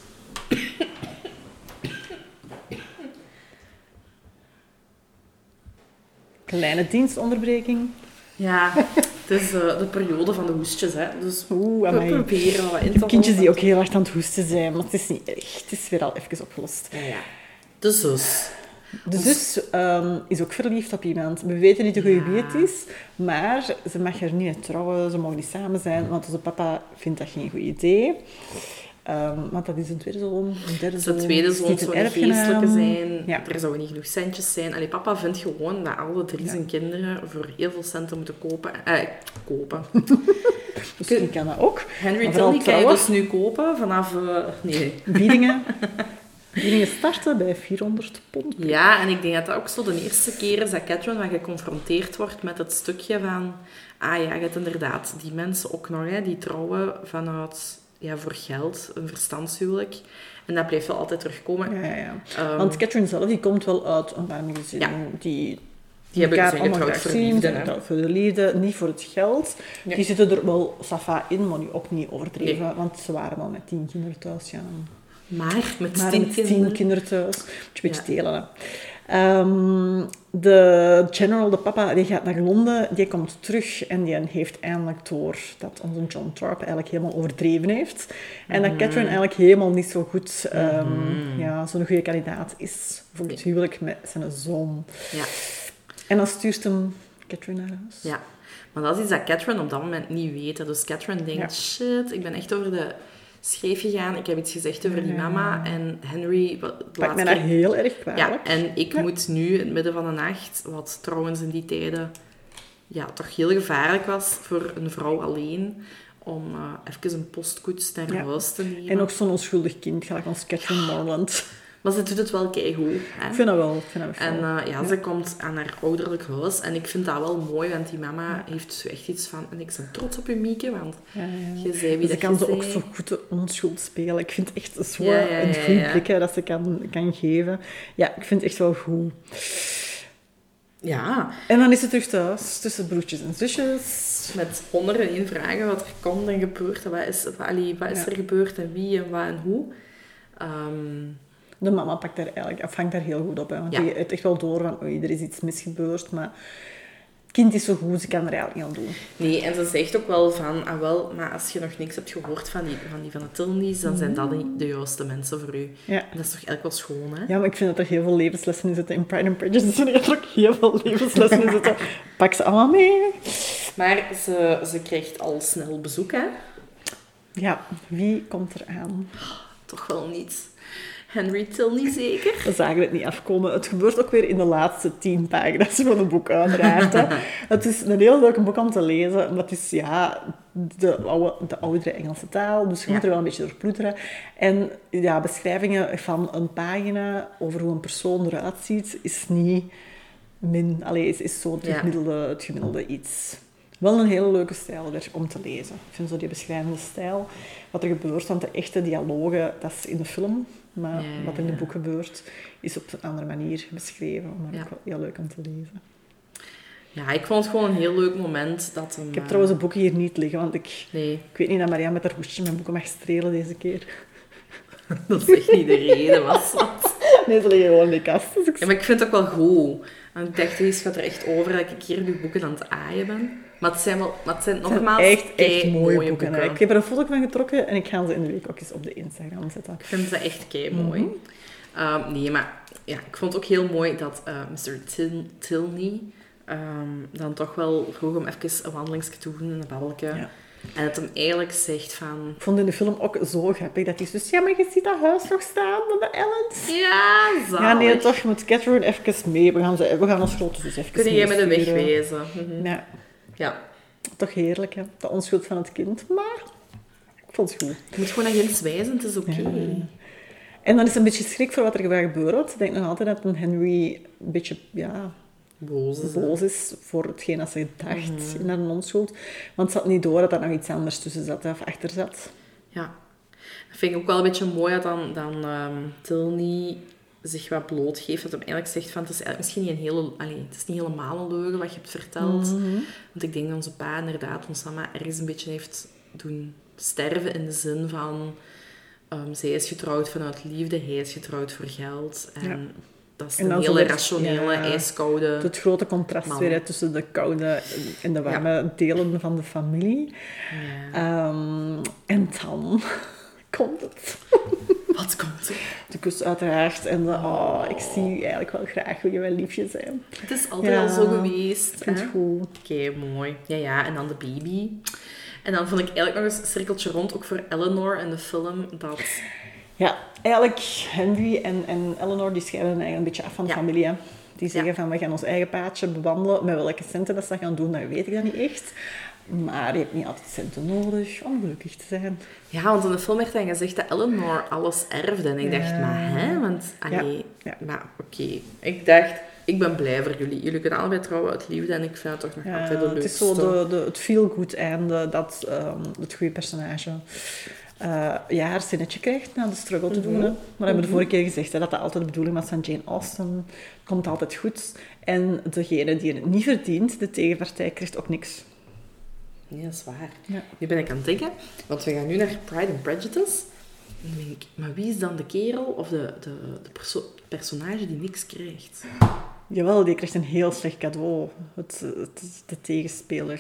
Kleine dienstonderbreking. Ja, het is de periode van de hoestjes, hè. Dus we proberen wat in te houden. Kindjes die ook heel hard aan het hoesten zijn, maar het is niet echt. Het is weer al even opgelost. Ja. De zus. De zus is ook verliefd op iemand. We weten niet hoe wie het is, maar ze mag er niet mee trouwen, ze mogen niet samen zijn, want onze papa vindt dat geen goed idee. Want dat is een tweede zoon, een derde zoon. De tweede zoon zou een geestelijke zijn. Ja. Er zouden niet genoeg centjes zijn. Allee, papa vindt gewoon dat alle drie zijn kinderen voor heel veel centen moeten kopen. Misschien kan dat ook. Henry Tilney kan je dus nu kopen vanaf... Biedingen. Biedingen starten bij £400. Ja, en ik denk dat dat ook zo de eerste keer is dat Catherine dan geconfronteerd wordt met het stukje van... Ah ja, je hebt inderdaad die mensen ook nog, hè, die trouwen vanuit... Ja, voor geld, een verstandshuwelijk. En dat blijft wel altijd terugkomen. Ja. Want Catherine zelf, die komt wel uit een warme gezin. Ja. Die hebben zijn getrouwd voor de liefde. Voor de liefde, niet voor het geld. Ja. Die zitten er wel safa in, maar nu ook niet overdreven. Nee. Want ze waren al met 10 kinderen thuis. Ja. Maar met 10 kinderen thuis. Moet je een beetje delen, hè. De general, de papa, die gaat naar Londen, die komt terug en die heeft eindelijk door dat onze John Thorpe eigenlijk helemaal overdreven heeft. En dat Catherine eigenlijk helemaal niet zo goed, zo'n goede kandidaat is voor het huwelijk met zijn zoon. Ja. En dan stuurt hem Catherine naar huis. Ja, maar dat is iets dat Catherine op dat moment niet weet. Dus Catherine denkt, shit, ik ben echt over de schreef gegaan. Ik heb iets gezegd over die mama. En Henry... Pakt mij daar heel erg kwalijk. Ja, en ik moet nu in het midden van de nacht, wat trouwens in die tijden toch heel gevaarlijk was voor een vrouw alleen, om even een postkoets naar huis te nemen. En ook zo'n onschuldig kind, gelijk als Catherine Morland. Maar ze doet het wel keigoed. Ik vind dat wel. En ze komt aan haar ouderlijk huis. En ik vind dat wel mooi, want die mama heeft zo echt iets van... En ik ben trots op je, Mieke, want je zei wie dat je kan ze zei. ook zo goed de onschuld spelen. Ik vind het echt zo een goed blik dat ze kan geven. Ja, ik vind het echt wel goed. Ja. En dan is ze terug thuis, tussen broertjes en zusjes. Met 101 vragen wat er komt en gebeurt. En wat is er gebeurd en wie en wat en hoe. De mama vangt daar heel goed op. Hè, want die heeft echt wel door van, er is iets misgebeurd. Maar het kind is zo goed, ze kan er eigenlijk niet aan doen. Nee, en ze zegt ook wel van, maar als je nog niks hebt gehoord van de Tilneys, dan zijn dat niet de juiste mensen voor u. Ja. En dat is toch eigenlijk wel schoon, hè? Ja, maar ik vind dat er heel veel levenslessen in zitten. In Pride and Prejudice er ook heel veel levenslessen in zitten. Pak ze allemaal mee. Maar ze krijgt al snel bezoek, hè? Ja, wie komt er aan? Toch wel niet Henry Tilney, zeker? We zagen het niet afkomen. Het gebeurt ook weer in de laatste 10 pagina's van het boek, uiteraard. Hè. Het is een heel leuk boek om te lezen, maar het is de oudere Engelse taal, dus je moet er wel een beetje door ploeteren. En beschrijvingen van een pagina over hoe een persoon eruit ziet, is niet is zo het gemiddelde iets. Wel een hele leuke stijl om te lezen. Ik vind zo die beschrijvende stijl. Wat er gebeurt, want de echte dialogen, dat is in de film. Maar wat in het boek gebeurt, is op een andere manier beschreven. Maar ook wel heel leuk om te lezen. Ja, ik vond het gewoon een heel leuk moment. Ik heb trouwens de boeken hier niet liggen, want ik weet niet dat Maria met haar hoestje mijn boeken mag strelen deze keer. Dat is echt niet de reden, was wat. Nee, ze liggen gewoon in de kast. Dus maar ik vind het ook wel goed. Want ik dacht, het gaat er echt over dat ik hier nu boeken aan het aaien ben. Maar het zijn nogmaals echt mooie boeken. Ik heb er een foto van getrokken en ik ga ze in de week ook eens op de Instagram zetten. Ik vind ze echt mooi. Nee, maar ik vond het ook heel mooi dat Mr. Tilney dan toch wel vroeg om even een wandelingsje te doen en een babbelje. Ja. En dat hem eigenlijk zegt van... Ik vond in de film ook zo grappig dat hij dus... Ja, maar je ziet dat huis nog staan van de Ellens. Ja, zalig. Ja, nee, toch moet Catherine even mee. We gaan ons grote zus even Kun jij me de weg meesturen. wijzen? Ja, Ja. toch heerlijk, hè. De onschuld van het kind. Maar ik vond het goed. Je moet gewoon naar Jens wijzen, het is oké. Ja. En dan is het een beetje schrik voor wat er gaat gebeuren. Want ik denk nog altijd dat een Henry een beetje... Ja, boos is voor hetgeen dat ze dacht in haar onschuld. Want ze had niet door dat er nog iets anders tussen zat, of achter zat. Ja. Dat vind ik ook wel een beetje mooi dat dan Tilney zich wat blootgeeft. Dat hij eigenlijk zegt van, het is eigenlijk misschien niet het is niet helemaal een leugen wat je hebt verteld. Want ik denk dat onze pa inderdaad ons mama ergens een beetje heeft doen sterven in de zin van... zij is getrouwd vanuit liefde, hij is getrouwd voor geld. En dat is een hele rationele, ijskoude... Het grote contrast weer hè, tussen de koude en de warme delen van de familie. Ja. En dan komt het. Wat komt er? De kus uiteraard. En ik zie je eigenlijk wel graag hoe je mijn liefje zijn. Het is altijd al zo geweest. Ik vind het goed. Oké, mooi. Ja, en dan de baby. En dan vond ik eigenlijk nog eens een cirkeltje rond, ook voor Eleanor in de film, dat... Ja, eigenlijk Henry en Eleanor die scheiden eigenlijk een beetje af van de familie. Hè. Die zeggen van, we gaan ons eigen paadje bewandelen. Met welke centen dat ze gaan doen, dat weet ik dan niet echt. Maar je hebt niet altijd centen nodig om gelukkig te zijn. Ja, want in de film werd dan gezegd dat Eleanor alles erfde. En ik dacht, maar hè? Want, maar oké. Ik dacht, ik ben blij voor jullie. Jullie kunnen allebei trouwen uit liefde en ik vind het toch nog altijd de leukste. Het is zo het feel-good einde dat het goede personage haar zinnetje krijgt na de struggle te doen. Hè. Maar we hebben de vorige keer gezegd hè, dat dat altijd de bedoeling was van Jane Austen. Het komt altijd goed. En degene die het niet verdient, de tegenpartij, krijgt ook niks. Nee, dat is waar. Ja. Nu ben ik aan het denken, want we gaan nu naar Pride and Prejudice. En dan denk ik, maar wie is dan de kerel of de personage die niks krijgt? Jawel, die krijgt een heel slecht cadeau. De tegenspeler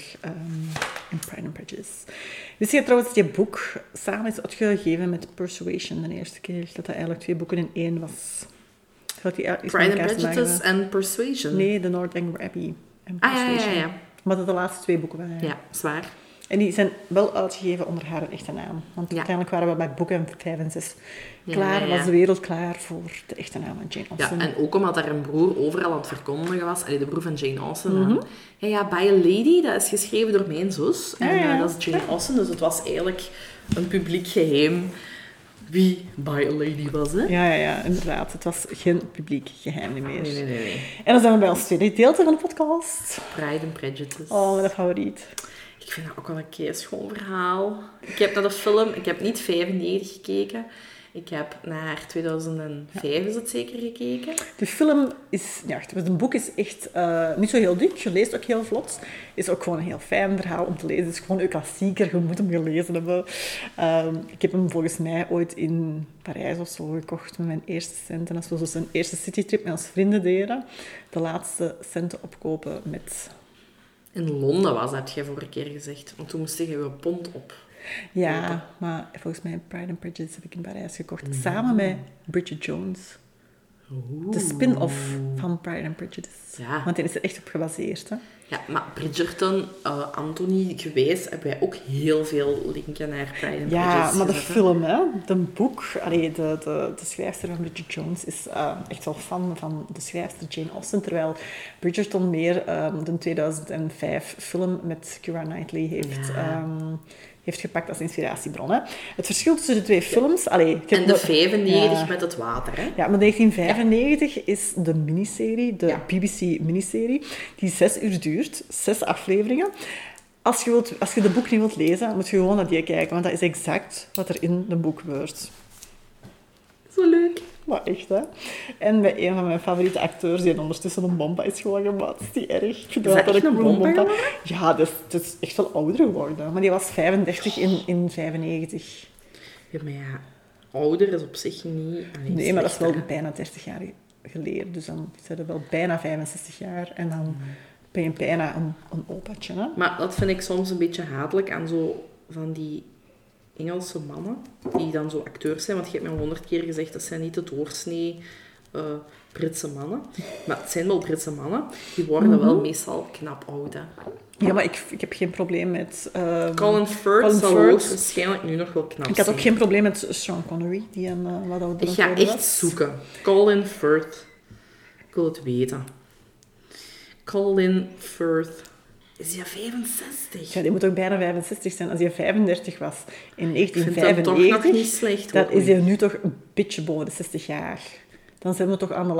in Pride and Prejudice. Wist je trouwens dat je boek samen is uitgegeven met Persuasion de eerste keer? Dat eigenlijk 2 boeken in 1 was. Pride and Prejudice en Persuasion? Nee, de Northanger Abbey en Persuasion. Ja. Maar dat de laatste 2 boeken waren. Ja, zwaar. En die zijn wel uitgegeven onder haar echte naam. Want uiteindelijk waren we met boeken 5 en 6 klaar. Was de wereld klaar voor de echte naam van Jane Austen. Ja, en ook omdat haar broer overal aan het verkondigen was. De broer van Jane Austen. By a Lady, dat is geschreven door mijn zus. En dat is Jane Austen. Dus het was eigenlijk een publiek geheim wie By a Lady was. Hè? Ja, inderdaad. Het was geen publiek geheim meer. Nee. En dan zijn we bij ons tweede gedeelte van de podcast. Pride and Prejudice. Oh, mijn favoriet. Ik vind dat ook wel een keischoon verhaal. Ik heb naar de film... Ik heb niet 95 gekeken. Ik heb naar 2005 is het zeker gekeken. De film is... Ja, het boek is echt niet zo heel dik. Je leest ook heel vlot. Is ook gewoon een heel fijn verhaal om te lezen. Het is gewoon een klassieker. Je moet hem gelezen hebben. Ik heb hem volgens mij ooit in Parijs of zo gekocht met mijn eerste centen. Als we dus een eerste citytrip met ons vrienden deden. De laatste centen opkopen met... In Londen was dat, jij vorige keer gezegd. Want toen moest je een pond op. Ja, maar volgens mij Pride and Prejudice heb ik in Parijs gekocht. Samen met Bridget Jones. De spin-off van Pride and Prejudice. Ja. Want die is er echt op gebaseerd. Hè? Ja, maar Bridgerton, Anthony geweest, hebben wij ook heel veel linken naar Pride and Prejudice. Ja, maar de gezet, film, hè, de boek, de schrijfster van Bridget Jones is echt wel fan van de schrijfster Jane Austen, terwijl Bridgerton meer de 2005 film met Keira Knightley heeft gepakt als inspiratiebron. Hè. Het verschil tussen de 2 films... en de 95 met het water. Hè? Ja, maar 1995 is de miniserie, de BBC-miniserie, die 6 uur duurt, 6 afleveringen. Als je de boek niet wilt lezen, moet je gewoon naar die kijken, want dat is exact wat er in de boek gebeurt. Zo leuk. Maar echt, hè. En bij een van mijn favoriete acteurs, die ondertussen een bomba is gewoon gemaakt. Is die erg? Ik vind is dat echt een bomba? Ja, het is echt wel ouder geworden. Maar die was 35 in 95. Ja, maar ja, ouder is op zich niet... Nee, maar dat is wel bijna 30 jaar geleden. Dus dan zijn er wel bijna 65 jaar. En dan ben je bijna een opaatje, hè. Maar dat vind ik soms een beetje hatelijk aan zo van die Engelse mannen, die dan zo acteurs zijn. Want je hebt me al 100 keer gezegd, dat zijn niet de doorsnee Britse mannen. Maar het zijn wel Britse mannen. Die worden wel meestal knap oud, hè. Ja, maar ik heb geen probleem met... Colin Firth zal ook waarschijnlijk nu nog wel knap zijn. Ik had ook geen probleem met Sean Connery, die een wat ouder Ik ga echt zoeken. Colin Firth. Ik wil het weten. Colin Firth. Is hij 65? Ja, die moet ook bijna 65 zijn. Als hij 35 was in 1995... Ik vind dat toch nog niet slecht. Dan is hij nu toch een beetje boven de 60 jaar. Dan zijn we toch aan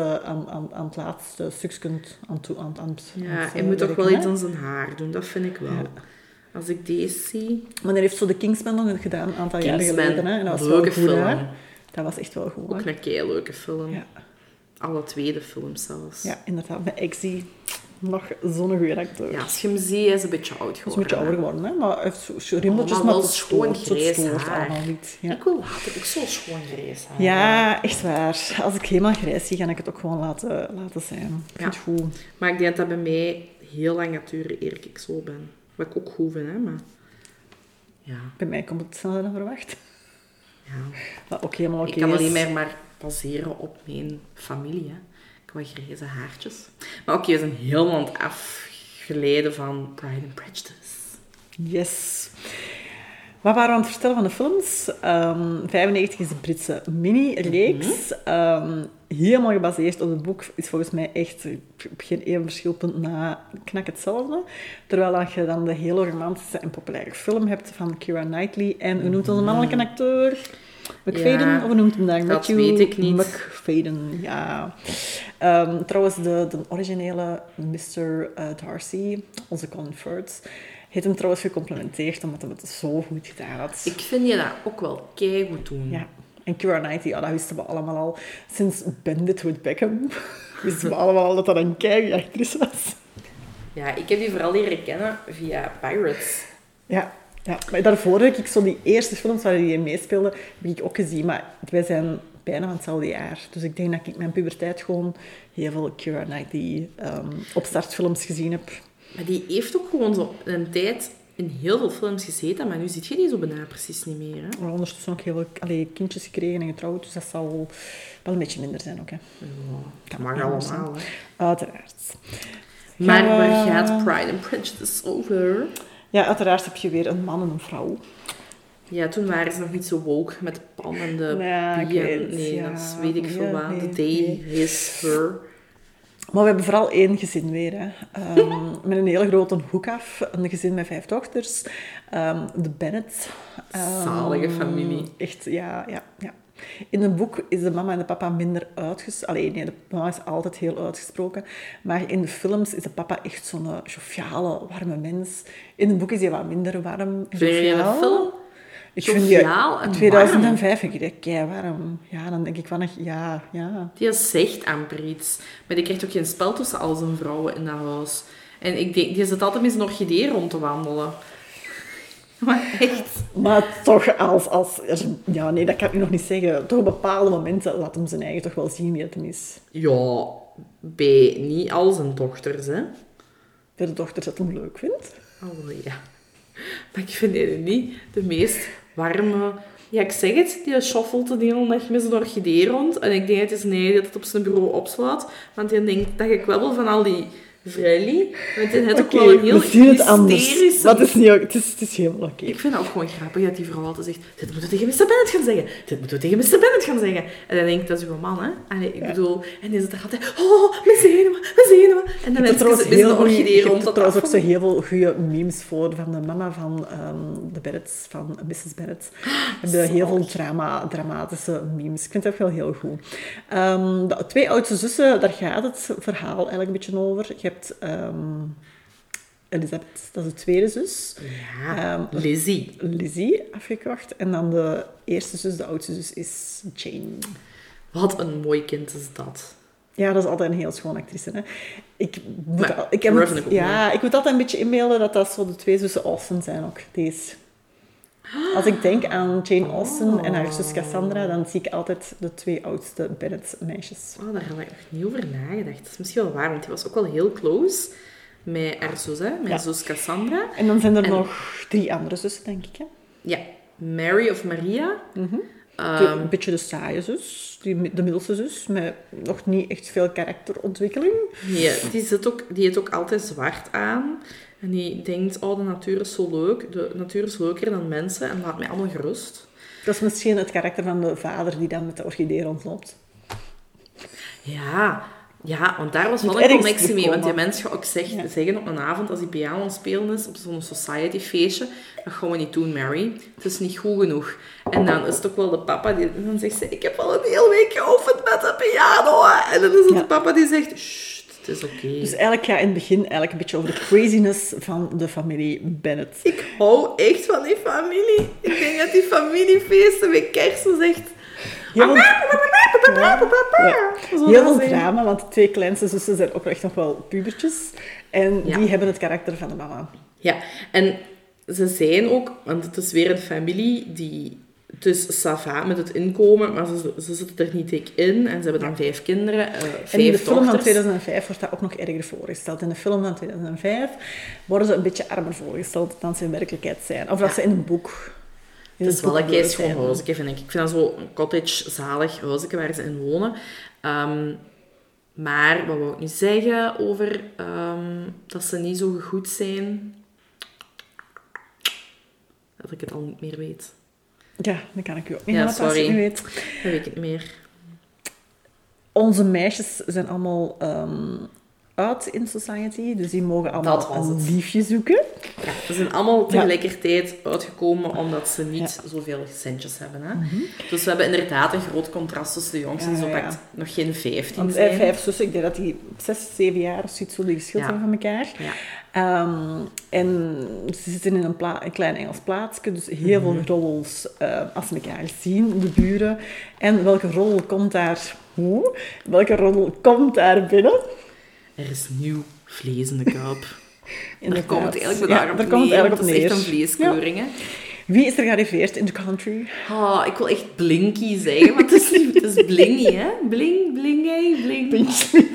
het laatste stukje aan het Ja, hij moet toch wel iets aan zijn haar doen. Dat vind ik wel. Ja. Als ik deze zie... Maar hij heeft zo de Kingsman nog gedaan, een aantal jaren geleden. Hè? En dat was leuke wel goed, film. hè? Dat was echt wel goed. Ook hè? een keileuke film. Ja. Alle tweede films zelfs. Ja, inderdaad. Met Eggsy. Nog zo'n goede acteur. Ja, als je hem ziet, hij is een beetje oud geworden. Hij is een beetje ouder geworden, hè? Maar hij heeft zo rimpeltjes, maar maar wel het schoon stoort grijs haar. allemaal niet. Ja. Ik wil later ook zo schoon grijs haar. Ja, echt waar. Als ik helemaal grijs zie, ga ik het ook gewoon laten zijn. Ik vind het goed. Maar ik denk dat dat bij mij heel lang gaat duren eer ik zo ben. Wat ik ook goed vind, hè. Maar... Ja. Bij mij komt het sneller dan verwacht. Ja. Maar ook helemaal oké. Ik kan alleen maar baseren op mijn familie, hè. Qua grijze haartjes. Maar oké, we zijn helemaal afgeleiden van Pride and Prejudice. Yes. Wat waren we aan het vertellen van de films? 95 is de Britse mini-reeks. Helemaal gebaseerd op het boek. Is volgens mij echt geen één verschilpunt na knak hetzelfde. Terwijl als je dan de hele romantische en populaire film hebt van Keira Knightley. En hoe noemt onze mannelijke acteur? McFadden? Of hoe noemt hem daar? Dat weet ik niet. McFadden, ja. Trouwens, de originele Mr. Darcy, onze Colin Firth, heeft hem trouwens gecomplimenteerd omdat hij het zo goed gedaan had. Ik vind je dat ook wel keigoed doen. Ja. En Keira Knightley, dat wisten we allemaal al. Sinds Bandit with Beckham wisten we allemaal al dat dat een keigoede actrice was. Ja, ik heb die vooral leren kennen via Pirates. Ja, maar daarvoor heb ik zo die eerste films waar die in meespeelde, heb ik ook gezien. Maar wij zijn bijna van hetzelfde jaar. Dus ik denk dat ik mijn puberteit gewoon heel veel Keira Knightley opstartfilms gezien heb. Maar die heeft ook gewoon zo een tijd in heel veel films gezeten, maar nu ziet je die zo bijna precies niet meer. Hè? We hebben ondertussen ook heel veel kindjes gekregen en getrouwd, dus dat zal wel een beetje minder zijn ook. Hè. Dat mag allemaal, hè. Uiteraard. Maar waar gaat Pride and Prejudice over? Ja, uiteraard heb je weer een man en een vrouw. Ja, toen waren ze nog niet zo woke met de pan en de bier. Nee, dat weet ik veel wat. The day, his, her. Maar we hebben vooral één gezin weer. Hè. Met een hele grote hoek af. Een gezin met 5 dochters. De Bennet. Zalige familie. Echt, ja. In het boek is de mama en de papa minder uitgesproken. Nee, de mama is altijd heel uitgesproken. Maar in de films is de papa echt zo'n joviale, warme mens. In het boek is hij wat minder warm. Vind je de film? Ik vind die in 2005 vind ik dat kei warm. Ja, dan denk ik van, ja. Die zegt amper iets. Maar die krijgt ook geen spel tussen al zijn vrouwen in dat huis. En ik denk, die zit altijd met zijn orchidee rond te wandelen. Maar echt. Maar toch, ja, nee, dat kan ik nu nog niet zeggen. Toch op bepaalde momenten laat hem zijn eigen toch wel zien wie het hem is. Ja, bij niet al zijn dochters, hè. Bij de dochters dat hem leuk vindt. Oh, ja. Maar ik vind die niet de meest warme... Ja, ik zeg het, die shuffelt de hele dag met zijn orchidee rond. En ik denk, het is nee dat het op zijn bureau opslaat. Want hij denkt dat ik wel wil van al die vrijlie. Want hij heeft ook wel een heel hysterische... Maar het is helemaal oké. Ik vind het ook gewoon grappig dat die vrouw altijd zegt... Dit moeten we tegen Mr. Bennet gaan zeggen. Dit moeten we tegen Mr. Bennet gaan zeggen. En dan denk ik, dat is uw man, hè. Allee, ik bedoel... En die zit er altijd... Oh, mijn zenuwen. En dan heb je met een orchidee rond. Ik heb trouwens ook zo heel veel goede memes voor van de mama van de Bennets, van Mrs. Bennet. We hebben heel veel dramatische memes. Ik vind het ook wel heel goed. De 2 oudste zussen, daar gaat het verhaal eigenlijk een beetje over. Je hebt Elizabeth, dat is de tweede zus. Ja, Lizzie afgekort. En dan de eerste zus, de oudste zus, is Jane. Wat een mooi kind is dat. Ja, dat is altijd een heel schoon actrice. Hè. Ik moet altijd een beetje inbeelden dat zo de 2 zussen Austen zijn ook, deze. Als ik denk aan Jane Austen en haar zus Cassandra, dan zie ik altijd de 2 oudste Bennet-meisjes. Oh, daar heb ik nog niet over nagedacht. Dat is misschien wel waar, want die was ook wel heel close met haar zus, hè? Met zus Cassandra. En dan zijn er nog 3 andere zussen, denk ik. Hè? Ja, Mary of Maria. Een beetje de saaie zus, de middelste zus, met nog niet echt veel karakterontwikkeling. Nee, die heeft ook altijd zwart aan. En die denkt, oh, de natuur is zo leuk. De natuur is leuker dan mensen en laat mij allemaal gerust. Dat is misschien het karakter van de vader die dan met de orchidee rondloopt. Ja, want daar was wel Moet een ergens connectie mee. Want die terugkomen. mensen gaan ook zeggen op een avond, als die piano aan het spelen is, op zo'n society feestje, dat gaan we niet doen, Mary. Het is niet goed genoeg. En dan is het ook wel de papa die... En dan zegt ze, ik heb al een hele week geoefend met de piano. Hè. En dan is het de papa die zegt, sst, het is oké. Dus eigenlijk gaat in het begin een beetje over de craziness van de familie Bennett. Ik hou echt van die familie. Ik denk dat die familiefeesten met kerst echt... Heel veel zijn. drama, want de 2 kleinste zussen zijn ook echt nog wel pubertjes. En Ja. die hebben het karakter van de mama. Ja, en ze zijn ook, want het is weer een familie die dus ça va met het inkomen, maar ze zitten er niet dik in en ze hebben dan 5 kinderen, 5 En in de film van dochters. 2005 wordt dat ook nog erger voorgesteld. In de film van 2005 worden ze een beetje armer voorgesteld dan ze in werkelijkheid zijn. Of dat ze in een boek... Het is wel een kei schoon huisje, vind ik. Ik vind dat zo een cottage-zalig huisje waar ze in wonen. Maar wat wou ik nu zeggen over dat ze niet zo goed zijn? Dat ik het al niet meer weet. Ja, dat kan ik u ook niet Ja, helpen als je het sorry. niet weet. Dat weet ik niet meer. Onze meisjes zijn allemaal uit in society, dus die mogen Dat allemaal was een het. liefje zoeken. Ja, ze zijn allemaal tegelijkertijd uitgekomen omdat ze niet zoveel centjes hebben. Hè? Dus we hebben inderdaad een groot contrast tussen de jongsten, die zo pakt nog geen 15 Want zijn. 5 zussen, ik denk dat die 6, 7 jaar of zoiets zo die geschil zijn van elkaar. Ja. En ze zitten in een klein Engels plaatsje, dus heel veel roddels als ze elkaar zien, de buren. En welke roddel komt daar... Welke roddel komt daar binnen? Er is nieuw vlees in de kuip. Inderdaad. Daar komt het eigenlijk daar komt het eigenlijk op Het is neer. echt een vleeskeuring, hè. Wie is er gearriveerd in the country? Oh, ik wil echt Blinky zeggen, maar het is niet... Het is Blingy, hè. Blingy.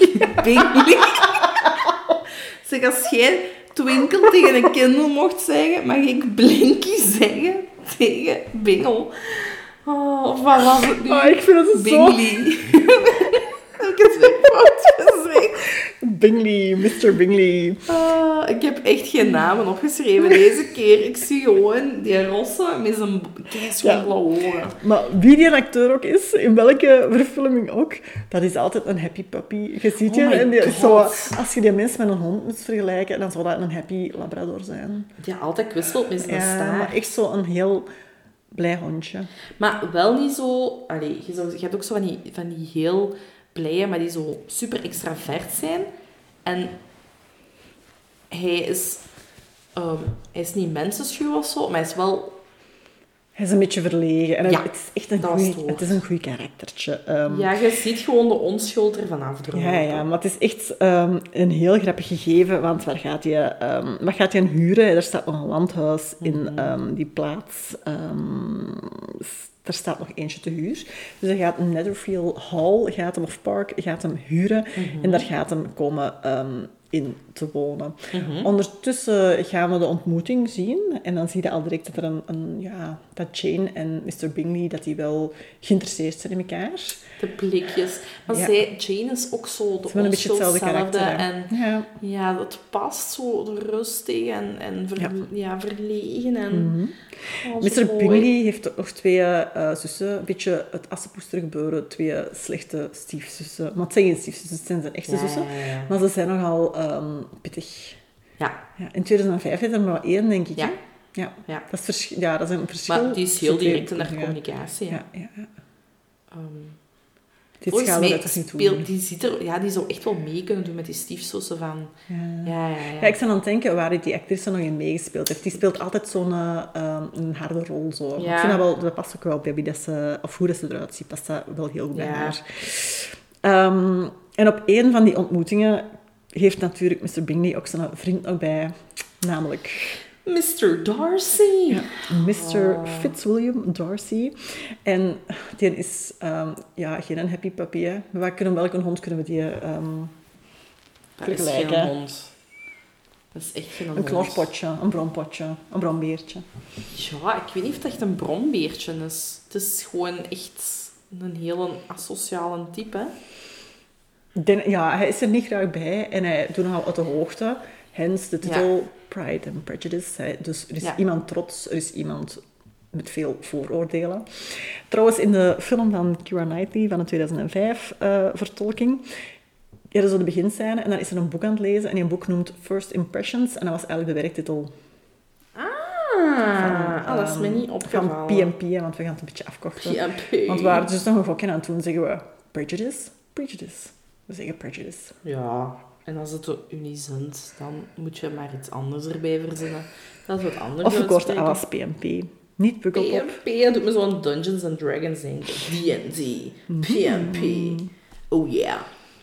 Zeg, als jij Twinkle tegen een kindel mocht zeggen, mag ik Blinky zeggen tegen Bingel. Oh, of wat was het nu? Oh, ik vind het zo... Bingley. Ik heb het weer fout gezegd. Bingley, Mr. Bingley. Ik heb echt geen namen opgeschreven deze keer. Ik zie gewoon die rosse met zijn keischoon blauwe ogen. Maar wie die acteur ook is, in welke verfilming ook, dat is altijd een happy puppy. Je ziet je, Oh my en die, God. zo, als je die mens met een hond moet vergelijken, dan zou dat een happy labrador zijn. Die altijd kwispelt met zijn Ja, staart. maar echt zo een heel blij hondje. Maar wel niet zo... Allee, je hebt ook zo van die heel blije, maar die zo super extravert zijn. En hij is niet mensenschuw of zo, maar hij is wel... Hij is een beetje verlegen. En Ja, het is echt dat was het het woord. is een goed karaktertje. Ja, je ziet gewoon de onschuld ervan afdrogen. Ja, maar het is echt een heel grappig gegeven, want wat gaat hij huren? Er staat nog een landhuis in die plaats. Er staat nog eentje te huur. Dus hij gaat Netherfield Hall, of Park, gaat hem huren. En daar gaat hem komen in te wonen. Ondertussen gaan we de ontmoeting zien. En dan zie je al direct dat er dat Jane en Mr. Bingley, dat die wel geïnteresseerd zijn in elkaar. De blikjes. Maar Jane is ook zo de hebben een beetje hetzelfde karakter, hè. En ja, dat past zo rustig en verlegen. En, Mr. Bingley heeft ook nog 2 zussen. Een beetje het Assepoester gebeuren. 2 slechte stiefzussen. Maar het zijn geen stiefzussen, het zijn zijn echte zussen. Ja. Maar ze zijn nogal pittig. Ja. Ja, in 2005 is er maar 1, denk ik. Ja. Hè? Ja. Ja. Dat is een verschil. Maar die is heel tussen direct in haar twee- communicatie. Ja. Dit Volgens gaat mij dat niet doen. speelt die zou echt wel mee kunnen doen met die stiefzussen van... Ja. Ja, ik ben aan het denken waar die actrice nog in meegespeeld heeft. Die speelt altijd zo'n een harde rol. Zo. Ja. Ik vind dat wel, dat past ook wel bij wie dat ze, of hoe dat ze eruit ziet, past dat wel heel goed bij haar. En op een van die ontmoetingen heeft natuurlijk Mr. Bingley ook zijn vriend nog bij, namelijk Mr. Darcy. ja, Mr. Fitzwilliam Darcy. En die is geen happy puppy. Hè. Welke hond kunnen we die Dat is vergelijken? geen hond. Dat is echt geen Een hond. knorpotje, een bronpotje, een bronbeertje. Ja, ik weet niet of het echt een bronbeertje is. Het is gewoon echt een hele asociale type, hè. Ja, hij is er niet graag bij en hij doet nogal uit de hoogte. Hence de titel Pride and Prejudice. Dus er is iemand trots, er is iemand met veel vooroordelen. Trouwens, in de film van Keira Knightley van de 2005 vertolking, er is zo de beginscène en dan is er een boek aan het lezen en die boek noemt First Impressions en dat was eigenlijk de werktitel dat is me niet opgevallen. van PMP, hè, want we gaan het een beetje afkorten. PMP. Want we waren dus nog een gokje aan het doen, zeggen we prejudice, prejudice. We zeggen prejudice. Ja, en als het zo unisont, dan moet je maar iets anders erbij verzinnen. Dat is wat anders. Of verkorten als PMP. Niet Pukkelpop. PMP, dat doet me zo aan Dungeons and Dragons denken. D&D, PMP. Oh yeah.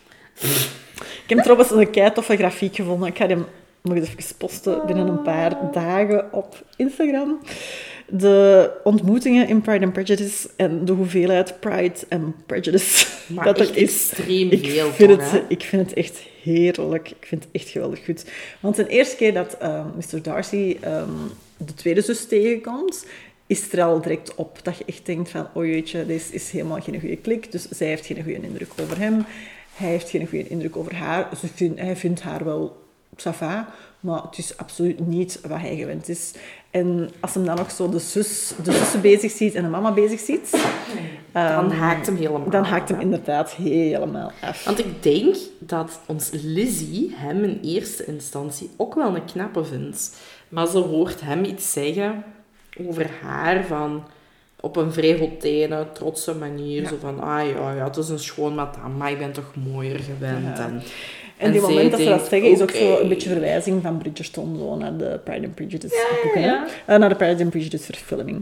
Ik heb trouwens een keitoffe grafiek gevonden. Ik ga hem nog eens even posten binnen een paar dagen op Instagram. De ontmoetingen in Pride and Prejudice en de hoeveelheid Pride and Prejudice Maar dat echt er is. extreem veel, Ik vind het echt heerlijk. Ik vind het echt geweldig goed. Want de eerste keer dat Mr. Darcy de tweede zus tegenkomt, is het er al direct op dat je echt denkt van, oh jeetje, dit is helemaal geen goede klik. Dus zij heeft geen goede indruk over hem. Hij heeft geen goede indruk over haar. Hij vindt haar wel ça va, maar het is absoluut niet wat hij gewend is. En als hem dan nog zo de zussen bezig ziet en de mama bezig ziet, dan haakt hem helemaal dan haakt hem inderdaad helemaal af. Want ik denk dat ons Lizzie hem in eerste instantie ook wel een knappe vindt. Maar ze hoort hem iets zeggen over haar van op een vrij hautaine, trotse manier. Ja. Zo van, ja, het is een schoon madame, maar ik ben toch mooier gewend. Ja. En die moment dat ze dat zeggen, is ook zo een beetje verwijzing van Bridgerton zo naar de Pride and Prejudice boeken. Ja. Naar de Pride and Prejudice verfilming.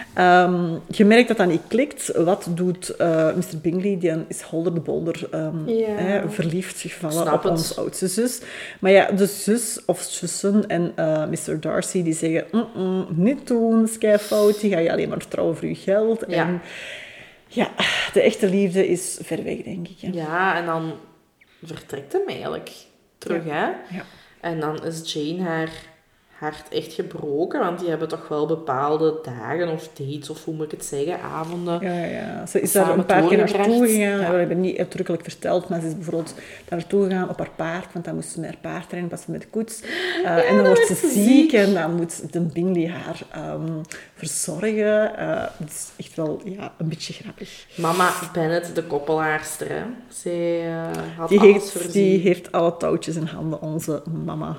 Je merkt dat dat niet klikt. Wat doet Mr. Bingley? Die is holder de bolder verliefd gevallen op ons oudste zus. Maar ja, de zus of zussen en Mr. Darcy, die zeggen, niet doen, skijfout, die ga je alleen maar vertrouwen voor je geld. Ja. En ja, de echte liefde is ver weg, denk ik. Hè. Ja, en dan vertrekt hem eigenlijk terug, hè? Ja. En dan is Jane haar hart echt gebroken, want die hebben toch wel bepaalde dagen of dates, of hoe moet ik het zeggen, avonden. Ja. Ze is daar een paar keer naartoe gegaan. Ja. We hebben het niet uitdrukkelijk verteld, maar ze is bijvoorbeeld daar naartoe gegaan op haar paard, want dan moest ze met haar paard rijden, pas met de koets. En dan wordt ze ziek en dan moet de Bingley haar verzorgen. Het is echt wel een beetje grappig. Mama Bennet, de koppelaarster, hè. Zij had alles voorzien. Die heeft alle touwtjes in handen, onze mama.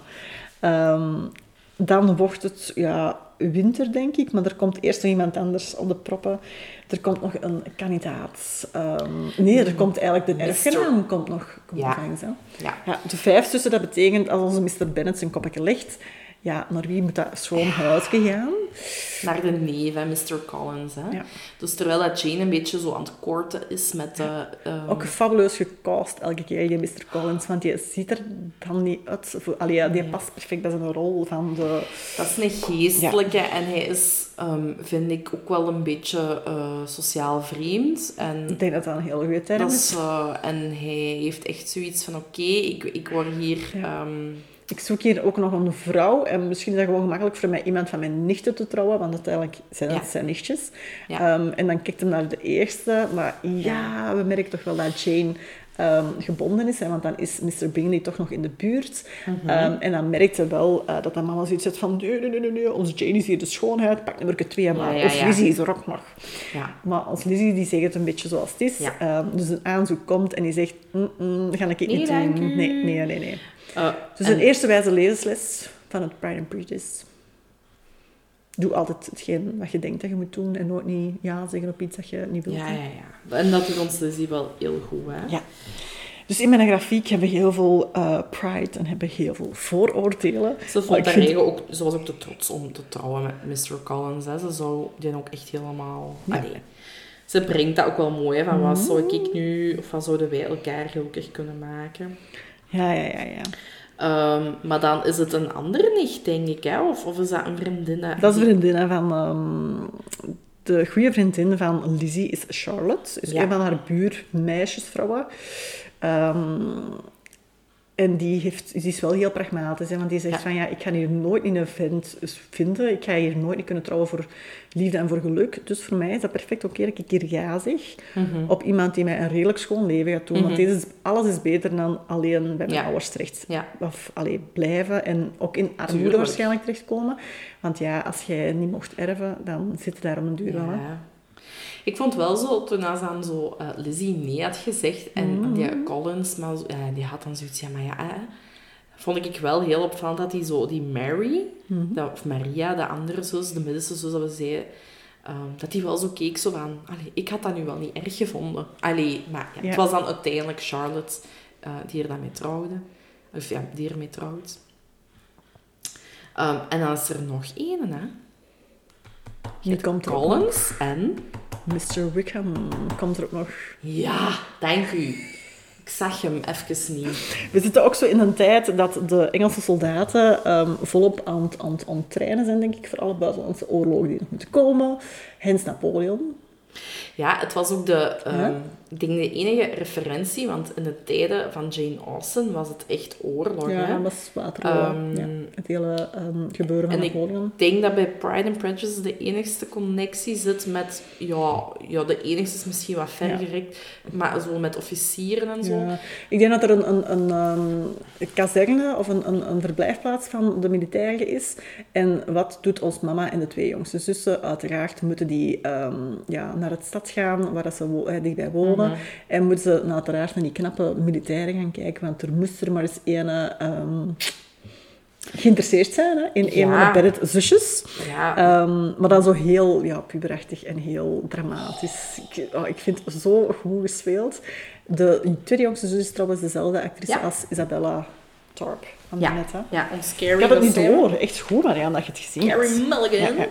Dan wordt het winter, denk ik, maar er komt eerst nog iemand anders op de proppen. Er komt nog een kandidaat. Er komt eigenlijk de erfgenaam komt nog langs. Hè. Ja, de 5 zussen, dat betekent als onze Mr. Bennet zijn koppetje legt, naar wie moet dat schoon huisje gaan? Naar de neef, hè, Mr. Collins. Hè. Ja. Dus terwijl dat Jane een beetje zo aan het korten is met de... Ook fabuleus gecast elke keer, die Mr. Collins, want die ziet er dan niet uit. Die past perfect bij zijn rol van de... Dat is een geestelijke en hij is, vind ik, ook wel een beetje sociaal vreemd. En ik denk dat dat een hele goede term is. En hij heeft echt zoiets van, oké, ik word hier... Ik zoek hier ook nog een vrouw. En misschien is dat gewoon gemakkelijk voor mij iemand van mijn nichten te trouwen. Want uiteindelijk zijn het zijn nichtjes. Ja. En dan kijkt hem naar de eerste. Maar we merken toch wel dat Jane gebonden is. Hè, want dan is Mr. Bingley toch nog in de buurt. En dan merkt ze wel dat mama zoiets zegt van... Nee, onze Jane is hier de schoonheid. Pak nummer 2 maar. Of Lizzie is er ook nog. Ja. Maar als Lizzie, die zegt het een beetje zoals het is. Ja. Dus een aanzoek komt en die zegt... ga ik niet doen. Nee. Dus een eerste wijze levensles van het Pride and Prejudice. Doe altijd hetgeen wat je denkt dat je moet doen en nooit niet ja zeggen op iets dat je niet wilt. Ja. En dat doet ons Lizzie wel heel goed, hè? Ja. Dus in mijn grafiek hebben we heel veel pride en hebben heel veel vooroordelen. Ze vond haar eigen ook, ze was ook te trots om te trouwen met Mr. Collins. Hè. Ze zou die ook echt helemaal... Ja. Ze brengt dat ook wel mooi, hè, van wat zou ik nu, of wat zouden wij elkaar gelukkig kunnen maken. Ja. Maar dan is het een andere nicht, denk ik, hè? Of is dat een vriendin? Dat is een vriendin van... de goede vriendin van Lizzie is Charlotte. Is een van haar buurmeisjesvrouwen. En die is wel heel pragmatisch, hè, want die zegt van ja, ik ga hier nooit in een vent vinden. Ik ga hier nooit kunnen trouwen voor liefde en voor geluk. Dus voor mij is dat perfect oké dat ik hier ga, zeg. Op iemand die mij een redelijk schoon leven gaat doen. Want alles is beter dan alleen bij mijn ouders terecht. Ja. Of blijven en ook in armoede Tuurlijk. waarschijnlijk terechtkomen. Want ja, als jij niet mocht erven, dan zit je daar om een duur wel. Hè. Ik vond wel zo, toen als dan zo Lizzie nee had gezegd en die Collins, maar die had dan zoiets, ja, maar ja, vond ik wel heel opvallend dat die Mary, of Maria, de andere zus, de middenste zus, dat we zeiden, dat die wel zo keek, zo van, ik had dat nu wel niet erg gevonden. Maar ja, het was dan uiteindelijk Charlotte die er dan mee trouwde. Of ja, die ermee trouwt. En dan is er nog één, hè. Die komt er ook Collins nog. en... Mr. Wickham komt er ook nog. Ja, dank u. Ik zag hem even niet. We zitten ook zo in een tijd dat de Engelse soldaten volop aan het trainen zijn, denk ik, voor alle buitenlandse oorlogen die nog moeten komen. Hens Napoleon. Ja, het was ook ik denk de enige referentie, want in de tijden van Jane Austen was het echt oorlog. Ja, hè? dat was Waterloo. Het hele gebeuren van Napoleon. Ik denk dat bij Pride and Prejudice de enigste connectie zit met... Ja, de enigste is misschien wat ver gerekt, maar zo met officieren en zo. Ja. Ik denk dat er een kazerne of een verblijfplaats van de militairen is. En wat doet ons mama en de twee jongste zussen? Uiteraard moeten die naar het stad gaan, waar ze dichtbij wonen. En moeten ze uiteraard naar die knappe militairen gaan kijken, want er moest er maar eens ene geïnteresseerd zijn in een van de Bennet zusjes. Ja. Maar dan zo heel puberachtig en heel dramatisch. Ik vind het zo goed gespeeld. De tweede jongste zus is trouwens dezelfde actrice als Isabella Tharp. Ja, en Scary. Ik had het niet door. Echt goed, Marianne, dat je het gezien hebt. Carey Mulligan.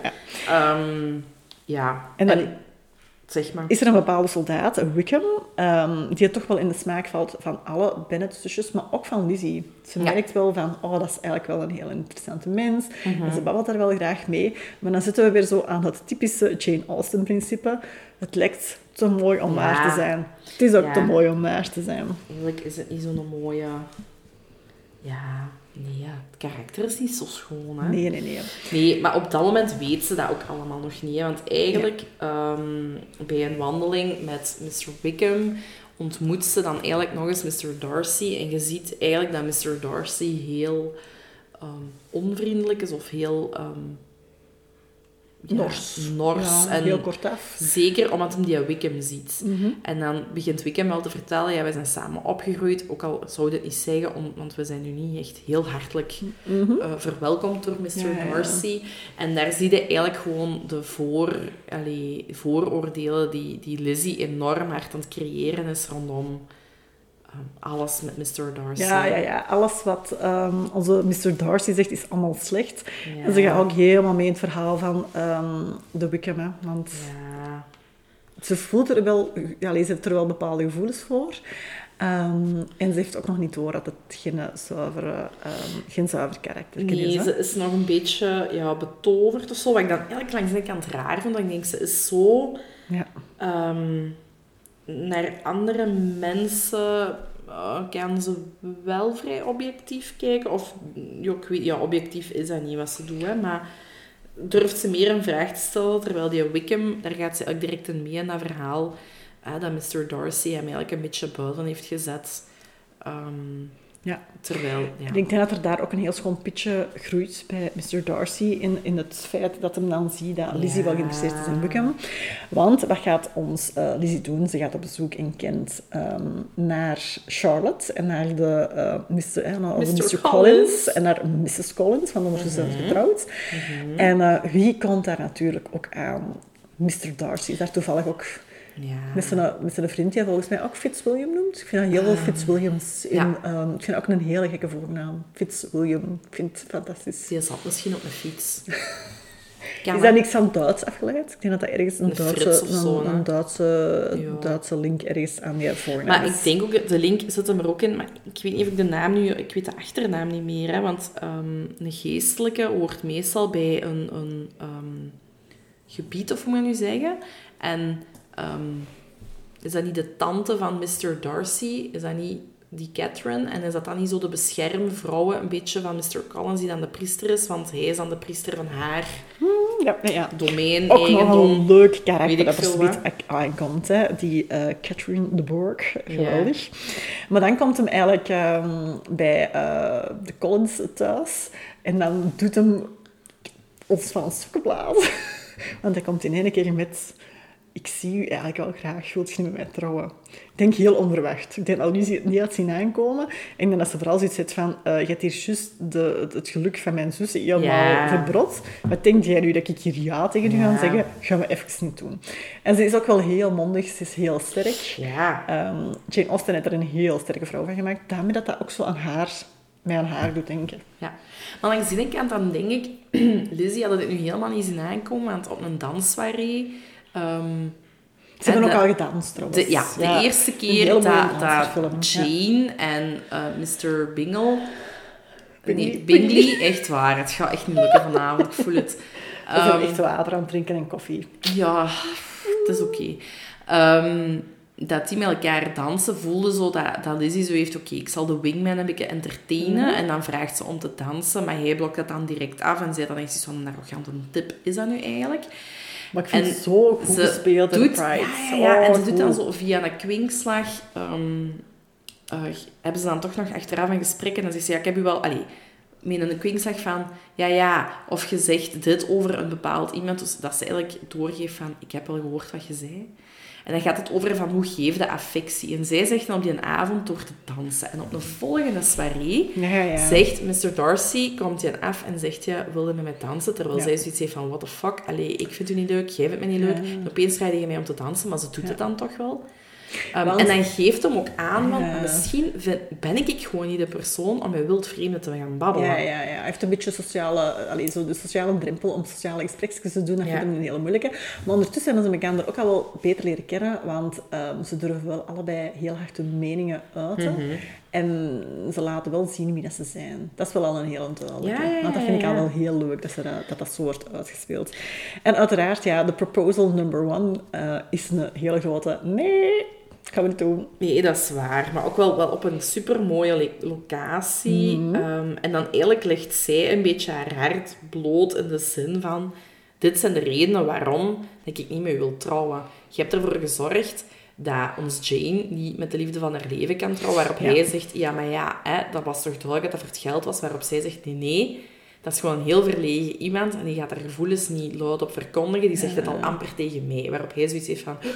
En zeg maar. Is er een bepaalde soldaat, Wickham, die toch wel in de smaak valt van alle Bennet-zusjes, maar ook van Lizzie. Ze merkt wel van, dat is eigenlijk wel een heel interessante mens. En ze babbelt daar wel graag mee. Maar dan zitten we weer zo aan het typische Jane Austen-principe. Het lijkt te mooi om waar te zijn. Het is ook te mooi om waar te zijn. Eigenlijk is het niet zo'n mooie... Ja, nee, het karakter is niet zo schoon, hè? Nee. Nee, maar op dat moment weet ze dat ook allemaal nog niet, hè? Want eigenlijk, bij een wandeling met Mr. Wickham ontmoet ze dan eigenlijk nog eens Mr. Darcy. En je ziet eigenlijk dat Mr. Darcy heel onvriendelijk is of heel... nors. Ja, en heel kortaf. Zeker omdat hij die Wickham ziet. En dan begint Wickham wel te vertellen, wij zijn samen opgegroeid, ook al zou je het niet zeggen, want we zijn nu niet echt heel hartelijk verwelkomd door Mr. Darcy. En daar zie je eigenlijk gewoon de vooroordelen die Lizzie enorm hard aan het creëren is rondom alles met Mr. Darcy. Ja. Alles wat onze Mr. Darcy zegt is allemaal slecht. Ja. En ze gaat ook helemaal mee in het verhaal van de Wickham. Hè, want ze voelt er wel... ze heeft er wel bepaalde gevoelens voor. En ze heeft ook nog niet door dat het geen zuiver karakter is. Nee, ze is nog een beetje betoverd of zo. Wat ik dan eigenlijk langs de kant raar vind. Dat ik denk, ze is zo... naar andere mensen kan ze wel vrij objectief kijken. Of, ik weet, objectief is dat niet wat ze doet, hè, maar durft ze meer een vraag te stellen. Terwijl die Wickham, daar gaat ze eigenlijk direct in mee in dat verhaal dat Mr. Darcy hem eigenlijk een beetje buiten heeft gezet. Terwijl, Ik denk dat er daar ook een heel schoon pitje groeit bij Mr. Darcy in het feit dat hem dan ziet dat Lizzie wel geïnteresseerd is in Wickham. Want wat gaat ons Lizzie doen? Ze gaat op bezoek in Kent naar Charlotte en naar Mr. Collins en naar Mrs. Collins, van ondertussen getrouwd. En wie komt daar natuurlijk ook aan? Mr. Darcy is daar toevallig ook... Ja. Met zijn vriend die volgens mij ook Fitzwilliam noemt. Ik vind dat heel veel Fitzwilliams in... ik vind ook een hele gekke voornaam. Fitzwilliam. Ik vind het fantastisch. Die zat misschien op een fiets. Is dat niks aan Duits afgeleid? Ik denk dat dat ergens een Duitse link ergens aan die voornaam maar is. Ik denk ook, de link zit er ook in, maar ik weet niet of ik de naam nu... Ik weet de achternaam niet meer, hè, want een geestelijke hoort meestal bij een gebied, of hoe moet ik nu zeggen. En... is dat niet de tante van Mr. Darcy? Is dat niet die Catherine. En is dat dan niet zo de beschermvrouwen een beetje van Mr. Collins, die dan de priester is? Want hij is dan de priester van haar Ja. domein, Ook nog eigendom. een leuk Weet karakter ik dat er veel zoiets wat. aankomt. Hè. Die Catherine de Bourgh. Geweldig. Maar dan komt hem eigenlijk bij de Collins thuis. En dan doet hem ons van een sokken blazen. Want hij komt in één keer met... Ik zie u eigenlijk wel graag, wilt je niet met mij trouwen? Ik denk heel onverwacht. Ik denk al niet had zien aankomen. En dan dat ze vooral zoiets heeft van... je hebt hier juist het geluk van mijn zus helemaal verbrot. Wat denk jij nu dat ik hier ja tegen u ga zeggen? Gaan we even niet doen. En ze is ook wel heel mondig. Ze is heel sterk. Ja. Jane Austen heeft er een heel sterke vrouw van gemaakt. Daarmee dat ook zo mij aan haar doet denken. Ja. Maar langs die kant dan denk ik... Lizzie had het nu helemaal niet zien aankomen, want op een danssoirée... Ze hebben ook al gedanst, trouwens. De eerste keer dat Jane en Mr. Bingley, echt waar, het gaat echt niet lukken vanavond, ik voel het. Ze zijn echt water aan het drinken en koffie. Ja, het is oké. Dat die met elkaar dansen, voelde zo dat Lizzie zo heeft, oké, ik zal de wingman een beetje entertainen, en dan vraagt ze om te dansen, maar hij blokt dat dan direct af en zei dan echt zo'n arrogante tip, is dat nu eigenlijk? Maar ik vind het zo goed gespeeld in de Pride. En ze doet dan zo via een kwinkslag... hebben ze dan toch nog achteraf een gesprek en dan zegt ze, ja, ik heb u wel... met een kwinkslag van... of je zegt dit over een bepaald iemand, dus dat ze eigenlijk doorgeeft van... Ik heb wel gehoord wat je zei. En dan gaat het over van hoe geef de affectie. En zij zegt dan op die avond door te dansen. En op een volgende soirée zegt Mr. Darcy, komt hij af en zegt je, wilde met mij dansen? Terwijl zij zoiets heeft van, what the fuck? Ik vind u niet leuk, jij vindt mij niet leuk. En opeens vraagt hij mij om te dansen, maar ze doet het dan toch wel. En dan geeft hem ook aan, want misschien ben ik gewoon niet de persoon om met wildvreemden te gaan babbelen. Ja. Hij heeft een beetje de sociale drempel om sociale gespreksjes te doen. Dat vindt hem een hele moeilijke. Maar ondertussen hebben ze elkaar ook al wel beter leren kennen, want ze durven wel allebei heel hard hun meningen uiten. En ze laten wel zien wie dat ze zijn. Dat is wel al een heel duidelijke. Want dat vind ik al wel heel leuk, dat zo wordt uitgespeeld. En uiteraard, de proposal number 1 is een hele grote... Nee, gaan we niet doen. Nee, dat is waar. Maar ook wel op een supermooie locatie. En dan eigenlijk legt zij een beetje haar hart bloot in de zin van... Dit zijn de redenen waarom dat ik niet meer wil trouwen. Je hebt ervoor gezorgd dat ons Jane niet met de liefde van haar leven kan trouwen. Waarop hij zegt, dat was toch duidelijk dat dat voor het geld was. Waarop zij zegt, nee. Dat is gewoon een heel verlegen iemand. En die gaat haar gevoelens niet luid op verkondigen. Die zegt het al amper tegen mij. Waarop hij zoiets heeft van...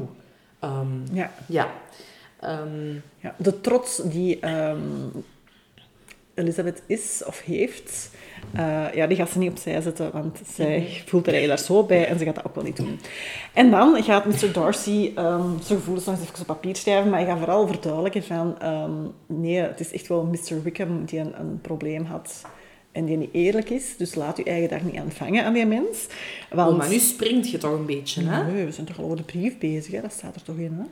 de trots die Elizabeth is of heeft, die gaat ze niet opzij zetten, want zij voelt er eigenlijk daar zo bij en ze gaat dat ook wel niet doen. En dan gaat Mr. Darcy zijn gevoelens nog eens even op papier schrijven, maar hij gaat vooral verduidelijken van nee, het is echt wel Mr. Wickham die een probleem had en die niet eerlijk is, dus laat u eigen daar niet aan vangen aan die mens. Want... maar nu springt je toch een beetje, hè? Nee, we zijn toch al over de brief bezig, hè? Dat staat er toch in, hè?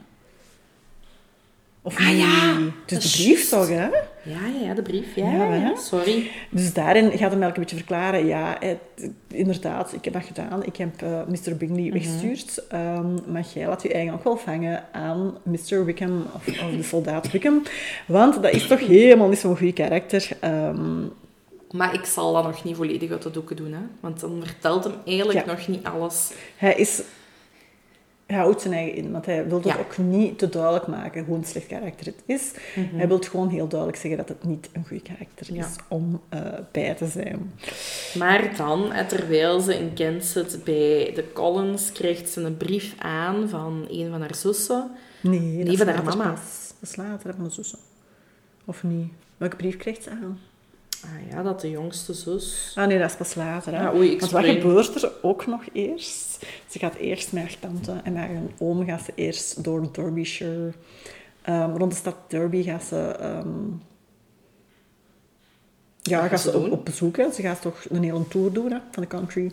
Of niet? Het is de brief toch, hè? Ja, de brief. Ja. Sorry. Dus daarin gaat hem elke beetje verklaren, inderdaad, ik heb dat gedaan. Ik heb Mr. Bingley weggestuurd. Maar jij laat je eigen ook wel vangen aan Mr. Wickham, of de soldaat Wickham. Want dat is toch helemaal niet zo'n goed karakter. Maar ik zal dat nog niet volledig uit de doeken doen, hè? Want dan vertelt hem eigenlijk nog niet alles. Hij houdt zijn eigen in, want hij wil het ook niet te duidelijk maken hoe een slecht karakter het is. Hij wil gewoon heel duidelijk zeggen dat het niet een goed karakter is om bij te zijn. Maar dan, terwijl ze in Kent zit bij de Collins, krijgt ze een brief aan van een van haar zussen. Nee, van haar mama. Dat is later van de zussen. Of niet? Welke brief krijgt ze aan? Dat de jongste zus... nee, dat is pas later. Hè? Want wat gebeurt er ook nog eerst? Ze gaat eerst met haar tante en met haar oom gaat ze eerst door Derbyshire. Rond de stad Derby gaat ze... gaat ze op bezoek. Hè? Ze gaat toch een hele tour doen van de country.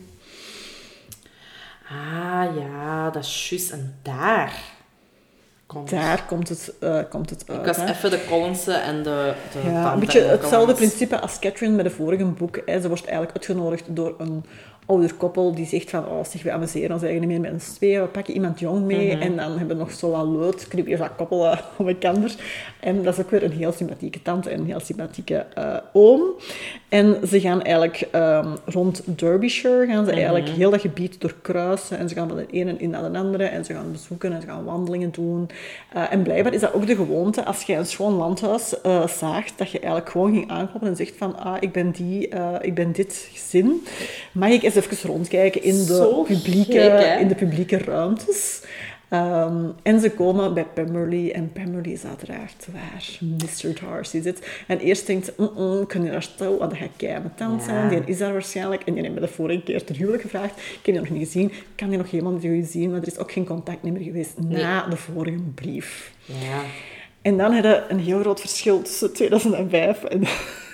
Dat is juist. En daar komt het uit. Ik was even de Collinsen en de tante. Een beetje hetzelfde principe als Catherine met de vorige boek. Ze wordt eigenlijk uitgenodigd door een ouder koppel die zegt van, zeg, we amuseren ons eigenlijk niet meer met ons tweeën, we pakken iemand jong mee en dan hebben we nog zo wat leuk, creëer dat koppel om elkaar. En dat is ook weer een heel sympathieke tante en een heel sympathieke oom. En ze gaan eigenlijk rond Derbyshire, gaan ze eigenlijk heel dat gebied doorkruisen en ze gaan van de ene in naar de andere en ze gaan bezoeken en ze gaan wandelingen doen. En blijkbaar is dat ook de gewoonte, als je een schoon landhuis zaagt, dat je eigenlijk gewoon ging aankloppen en zegt van, ik ben dit gezin. Mag ik eens even rondkijken in de publieke ruimtes? En ze komen bij Pemberley en Pemberley is uiteraard waar Mr. Darcy zit. En eerst denkt kun je daar stil, want dat gaat keihard tante zijn. Die is daar waarschijnlijk. En die heeft me de vorige keer ter huwelijk gevraagd. Ik heb die nog niet gezien. Ik kan die nog helemaal niet goed zien, maar er is ook geen contact meer geweest na de vorige brief. Ja. En dan heb je een heel groot verschil tussen 2005 en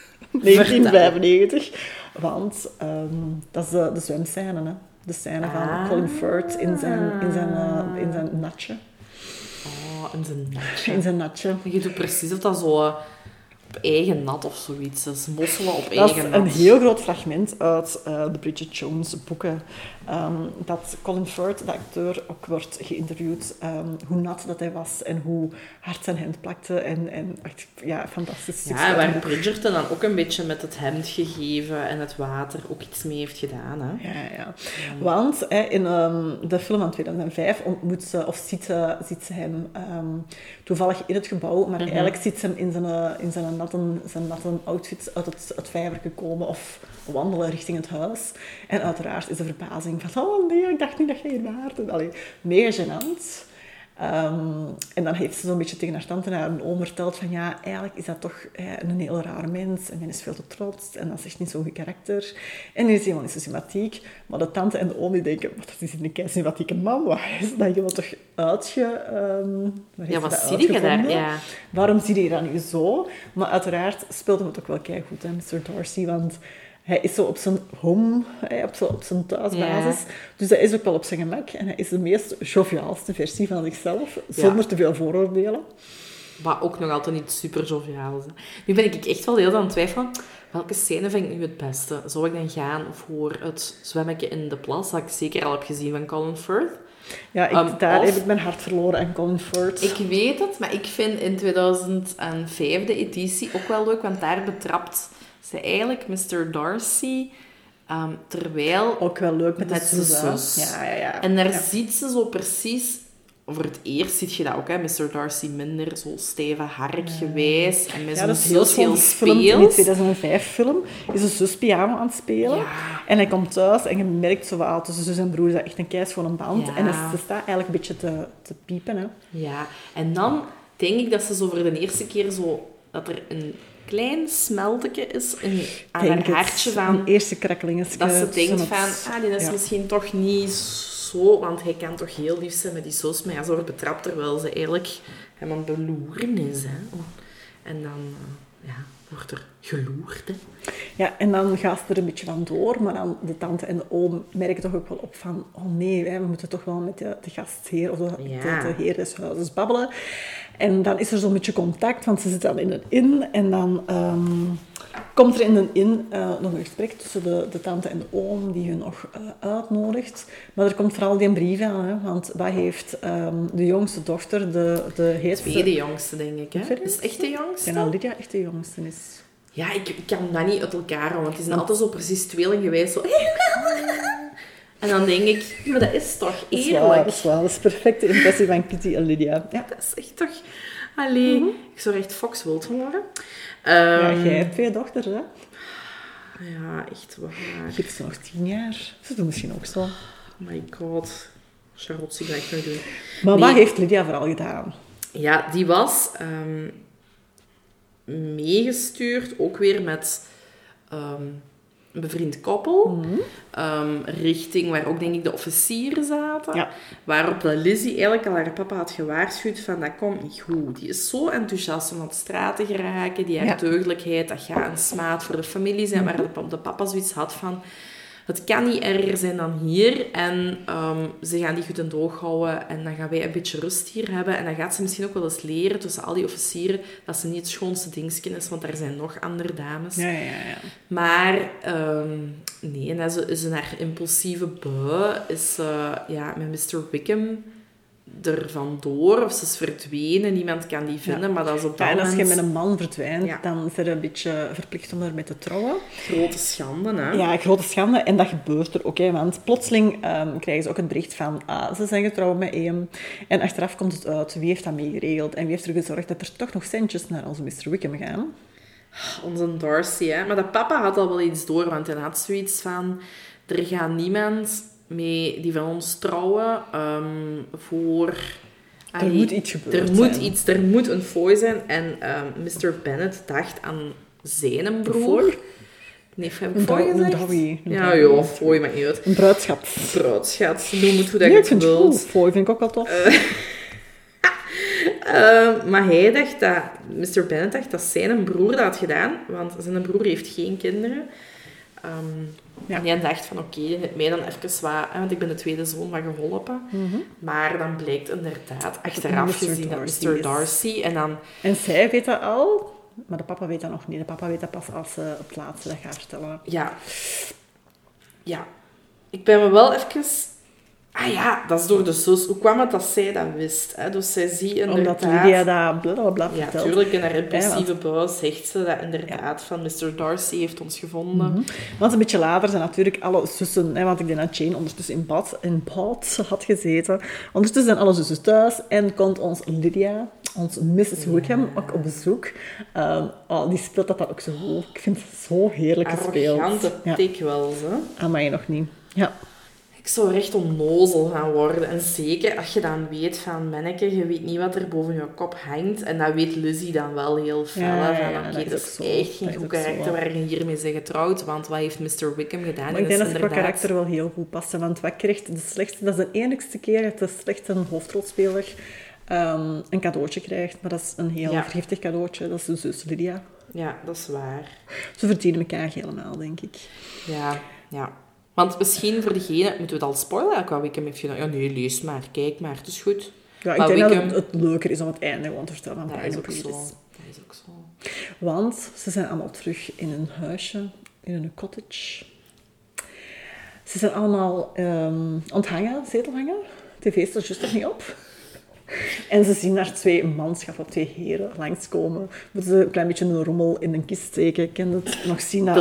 1995. Want dat is de zwemscène, hè. De scène van Colin Firth in zijn natje. Oh, in zijn natje. In zijn natje. Je doet precies of dat zo op eigen nat of zoiets. Dat is mosselen op eigen nat. Dat is nat. een heel groot fragment uit de Bridget Jones boeken. Dat Colin Firth, de acteur, ook wordt geïnterviewd. Hoe nat dat hij was en hoe hard zijn hemd plakte. En echt, ja, fantastisch. Ja, waar Bridgerton dan ook een beetje met het hemd gegeven en het water ook iets mee heeft gedaan. Hè? Ja. Want in de film van 2005 ontmoet ze, of ziet ze hem toevallig in het gebouw, maar eigenlijk ziet ze hem in zijn natte outfit uit het vijver gekomen of wandelen richting het huis. En uiteraard is de verbazing van, oh nee, ik dacht niet dat jij hier waart. Allee, mega gênant. En dan heeft ze zo'n beetje tegen haar tante en haar oom verteld van, ja, eigenlijk is dat toch een heel raar mens en men is veel te trots en dat is echt niet zo'n goed karakter. En die is helemaal niet zo sympathiek. Maar de tante en de oom die denken, dat is een kei sympathieke man, waar is dat helemaal toch wat zie je daar? Ja. Waarom zie je dat nu zo? Maar uiteraard speelt hem het ook wel kei goed, hè, Mr. Darcy, want hij is zo op zijn home, op zijn thuisbasis. Ja. Dus hij is ook wel op zijn gemak. En hij is de meest joviaalste versie van zichzelf, zonder te veel vooroordelen. Maar ook nog altijd niet super joviaal. Nu ben ik echt wel heel aan het twijfelen. Welke scène vind ik nu het beste? Zou ik dan gaan voor het zwemmetje in de plas, dat ik zeker al heb gezien van Colin Firth? Ja, daar heb ik mijn hart verloren aan Colin Firth. Ik weet het, maar ik vind in 2005 de editie ook wel leuk, want daar betrapt ze eigenlijk Mr. Darcy, terwijl... Ook wel leuk met zijn zus. Ja. En daar ziet ze zo precies... Voor het eerst zie je dat ook, hè. Mr. Darcy minder zo stijve harkgewijs. En met zo'n zus heel speels. In die 2005 film is een zus piano aan het spelen. Ja. En hij komt thuis en je merkt zo wat tussen zus en broer is dat echt een keis van een band. Ja. En ze staat eigenlijk een beetje te piepen. Hè. Ja, en dan denk ik dat ze zo voor de eerste keer zo... Dat er een klein smeltje is aan haar hartje van... Een eerste krakkelingenske. Dat ze denkt van, die is misschien toch niet zo... Want hij kan toch heel lief zijn met die zus, maar ja, ze wordt betrapt terwijl ze eigenlijk hem aan het beloeren is. Hè. En dan wordt er geloerd. Hè. Ja, en dan gaat ze er een beetje van door, maar dan de tante en de oom merken toch ook wel op van, oh nee, we moeten toch wel met de gastheer of de heer des huizes babbelen. En dan is er zo'n beetje contact, want ze zitten dan in een inn en dan komt er in een inn nog een gesprek tussen de tante en de oom die hun nog uitnodigt. Maar er komt vooral die brief aan, hè, want wat heeft de jongste dochter, de heerste... Tweede jongste, denk ik. Hè? Is het echt de jongste? Ja, nou, Lydia echt de jongste is. Ja, ik kan dat niet uit elkaar houden, want die zijn altijd zo precies tweelinggewijs. Zo... En dan denk ik, maar dat is toch eerlijk? Dat is waar. Dat is de perfecte impressie van Kitty en Lydia. Ja. Dat is echt toch... Allee, ik zou er echt Foxworld van worden. Ja, jij hebt 2 dochters, hè? Ja, echt waar. Je hebt ze nog 10 jaar. Ze doen misschien ook zo. Oh my god. Charlotte, zie ik dat echt nog doen. Maar wat heeft Lydia vooral gedaan? Ja, die was meegestuurd, ook weer met... een bevriend koppel, richting waar ook, denk ik, de officieren zaten. Ja. Waarop Lizzie eigenlijk al haar papa had gewaarschuwd van, dat komt niet goed. Die is zo enthousiast om op de straat te geraken, die haar deugdelijkheid, dat gaat een smaad voor de familie zijn, waar de papa zoiets had van, het kan niet erger zijn dan hier. En ze gaan die goed in doog houden. En dan gaan wij een beetje rust hier hebben. En dan gaat ze misschien ook wel eens leren tussen al die officieren dat ze niet het schoonste dingetje is, want er zijn nog andere dames. Ja. Maar nee, en is in haar impulsieve bui is met Mr. Wickham er vandoor, of ze is verdwenen, niemand kan die vinden, maar dat is op dat en als moment... je met een man verdwijnt, dan is er een beetje verplicht om ermee te trouwen. Grote schande, hè? Ja, grote schande. En dat gebeurt er ook, hè, want plotseling krijgen ze ook het bericht van ze zijn getrouwd met Ian. En achteraf komt het uit, wie heeft dat meegeregeld en wie heeft er gezorgd dat er toch nog centjes naar onze Mr. Wickham gaan. Onze Darcy, hè. Maar dat papa had al wel iets door, want hij had zoiets van... Er gaat niemand mee die van ons trouwen voor... Er moet iets gebeuren Er moet een fooi zijn. En Mr. Bennet dacht aan zijn broer. Nee, heb ik fooi gezegd? Ja, fooi maakt niet uit. Een bruidschat. Noem het hoe dat je het wilt. Fooi vind ik ook wel tof. Maar hij dacht dat... Mr. Bennet dacht dat zijn broer dat had gedaan. Want zijn broer heeft geen kinderen. En hij dacht van, oké, mij dan even wat... Want ik ben de tweede zoon van geholpen. Mm-hmm. Maar dan blijkt inderdaad, achteraf gezien, dat Mr. Darcy... En zij weet dat al, maar de papa weet dat nog niet. De papa weet dat pas als ze het laatste dat gaat vertellen. Ja. Ik ben me wel even... Ah ja, dat is door de zus. Hoe kwam het dat zij dat wist? Hè? Dus zij ziet inderdaad... Omdat Lydia dat blablabla vertelt. Ja, natuurlijk. In haar impulsieve bui zegt ze dat inderdaad van Mr. Darcy heeft ons gevonden. Mm-hmm. Want een beetje later zijn natuurlijk alle zussen... Hè, want ik denk dat Jane ondertussen in bad had gezeten. Ondertussen zijn alle zussen thuis. En komt ons Lydia, ons Mrs. Wickham, ook op bezoek. Die speelt dat dan ook zo goed. Ik vind het zo heerlijk gespeeld. Arrogante tik wel, hè? Amai, nog niet. Ja. Ik zou recht onnozel gaan worden. En zeker als je dan weet van, manneke, je weet niet wat er boven je kop hangt. En dat weet Lizzie dan wel heel fel. Oké, dat is echt geen goed karakter waar je hiermee zijn getrouwd. Want wat heeft Mr. Wickham gedaan? Maar ik denk dat het qua karakter wel heel goed past. Want wat krijgt de slechtste... Dat is de enigste keer dat de slechte hoofdrolspeler een cadeautje krijgt. Maar dat is een heel vergiftig cadeautje. Dat is de zus Lydia. Ja, dat is waar. Ze verdienen elkaar helemaal, denk ik. Ja. Want misschien voor degene... Moeten we het al spoilen? Qua Wickham heeft gedaan. Ja, nee, lees maar. Kijk maar. Het is goed. Ja, ik denk dat het leuker is om het einde gewoon te vertellen. Dat is ook zo. Want ze zijn allemaal terug in een huisje. In een cottage. Ze zijn allemaal aan het hangen. Zetel hangen. TV is er juist nog niet op. En ze zien daar twee manschappen, twee heren langskomen. Moeten ze een klein beetje een rommel in een kist steken. Ken het nog zien dat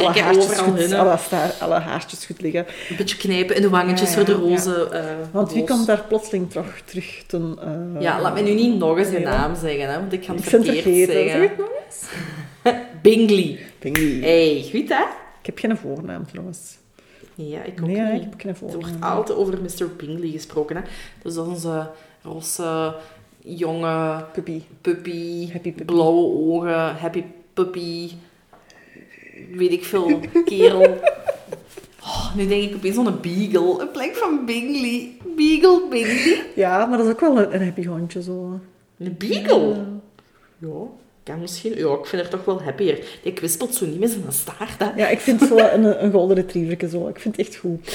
alle haartjes goed liggen. Een beetje knijpen in de wangetjes voor de roze. Want wie komt daar plotseling terug ten... laat me nu niet nog eens je naam zeggen, hè, want ik ga het verkeerd zeggen. Zeg het nog eens? Bingley. Hey, goed hè? Ik heb geen voornaam trouwens. Ja, ik ook niet. Ik heb geen voornaam. Er wordt altijd over Mr. Bingley gesproken. Hè. Dus dat is onze rosse, jonge puppy, blauwe ogen, happy puppy, weet ik veel, kerel. Nu denk ik opeens aan een beagle. Een plek van Bingley. Bingley. Ja, maar dat is ook wel een happy hondje zo. Een beagle? Ja. Kan misschien. Ja, ik vind het toch wel happier. Die kwispelt zo niet met zijn staart. Hè. Ja, ik vind zo een golden retriever zo. Ik vind het echt goed.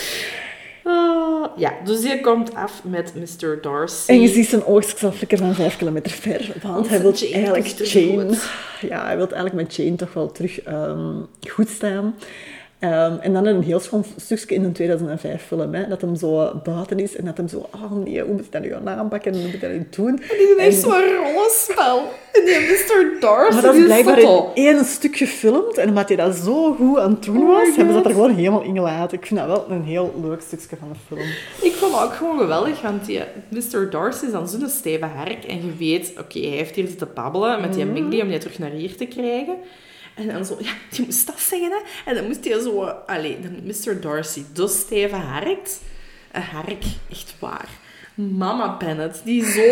Dus die komt af met Mr. Darcy. En je ziet zijn oogstjes al flikkeren van 5 kilometer ver. Want hij wil eigenlijk Jane... Ja, hij wil eigenlijk met Jane toch wel terug goed staan. En dan een heel schoon stukje in een 2005 film, hè, dat hem zo buiten is en dat hem zo, oh nee, hoe moet ik dat nu gaan aanpakken en hoe moet ik dat nu doen? En die heeft zo'n rollenspel. En die Mr. Darcy. Maar dat is blijkbaar in één stuk gefilmd en omdat hij dat zo goed aan het doen was, hebben ze dat er gewoon helemaal in gelaten. Ik vind dat wel een heel leuk stukje van de film. Ik vond het ook gewoon geweldig, want die Mr. Darcy is dan zo'n stevige hark en je weet, oké, hij heeft hier zitten babbelen met die Bingley om die terug naar hier te krijgen. En dan zo, ja, die moest dat zeggen, hè. En dan moest hij zo... dan moet Mr. Darcy dus stevig harkt. Een hark, echt waar. Mama Bennet, die zo...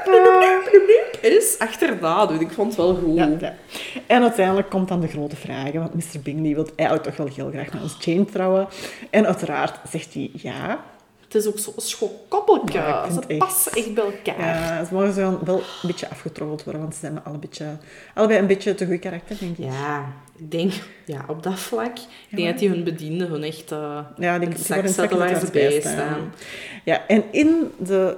is achterna doet. Ik vond het wel goed. Ja. En uiteindelijk komt dan de grote vraag, want Mr. Bingley wil eigenlijk toch wel heel graag met ons Jane trouwen. En uiteraard zegt hij ja. Het is ook zo'n schokoppeltje. Ja, ik vind Ze echt- passen echt bij elkaar. Ja, ze mogen zo wel een beetje afgetroggeld worden, want ze zijn allebei een beetje te goed karakter, denk ik. Ja, ik denk, op dat vlak, ik denk dat die hun bedienden hun echt Ja, in die de zak worden zetten waar ze bij staan. Ja, en in de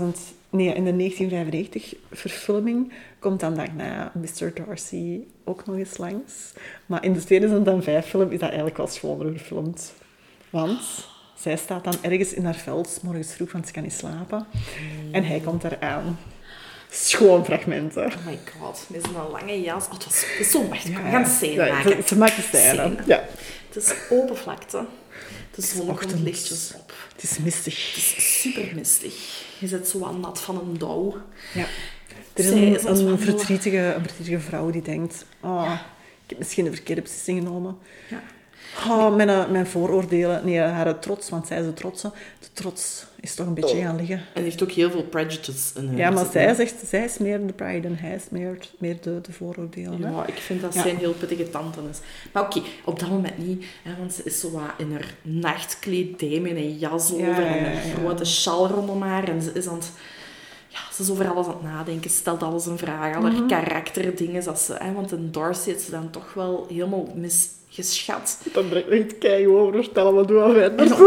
1995 verfilming komt dan daarna Mr. Darcy ook nog eens langs. Maar in de 2005 film is dat eigenlijk wel schoner verfilmd. Want zij staat dan ergens in haar veld, 's morgens vroeg, want ze kan niet slapen. En hij komt eraan. Schoon fragmenten. Oh my god, met zo'n lange jas. Oh, het is zo wacht, we gaan een scène Ja, maken. ze maakt de scène. Scène. Ja. Het is open vlakte. De zon ochtend. komt lichtjes op. Het is mistig. Het is super mistig. Je zit zo wat nat van een dauw. Ja. Er is Zij is aan het een wandelen. verdrietige vrouw die denkt... Oh, ik heb misschien een verkeerde beslissing genomen. Ja. Oh, mijn vooroordelen. Nee, haar trots, want zij is de trotse. De trots is toch een beetje gaan liggen. En die heeft ook heel veel prejudice in haar. Ja, maar zitten. zij zegt... Zij is meer de pride en hij is meer de vooroordelen. Hè? Ja, ik vind dat Ja. zij een heel pittige tante is. Maar oké, op dat moment niet. Hè, want ze is zo wat in haar nachtkledij met een jas over en een grote sjaal rondom haar. En ze is aan het... Ja, ze is over alles aan het nadenken. Ze stelt alles in vraag. Al haar karakterdingen. Want in Darcy is ze dan toch wel helemaal misgeschat. Dan brengt me het keigoed over. Vertel me, doe maar verder. En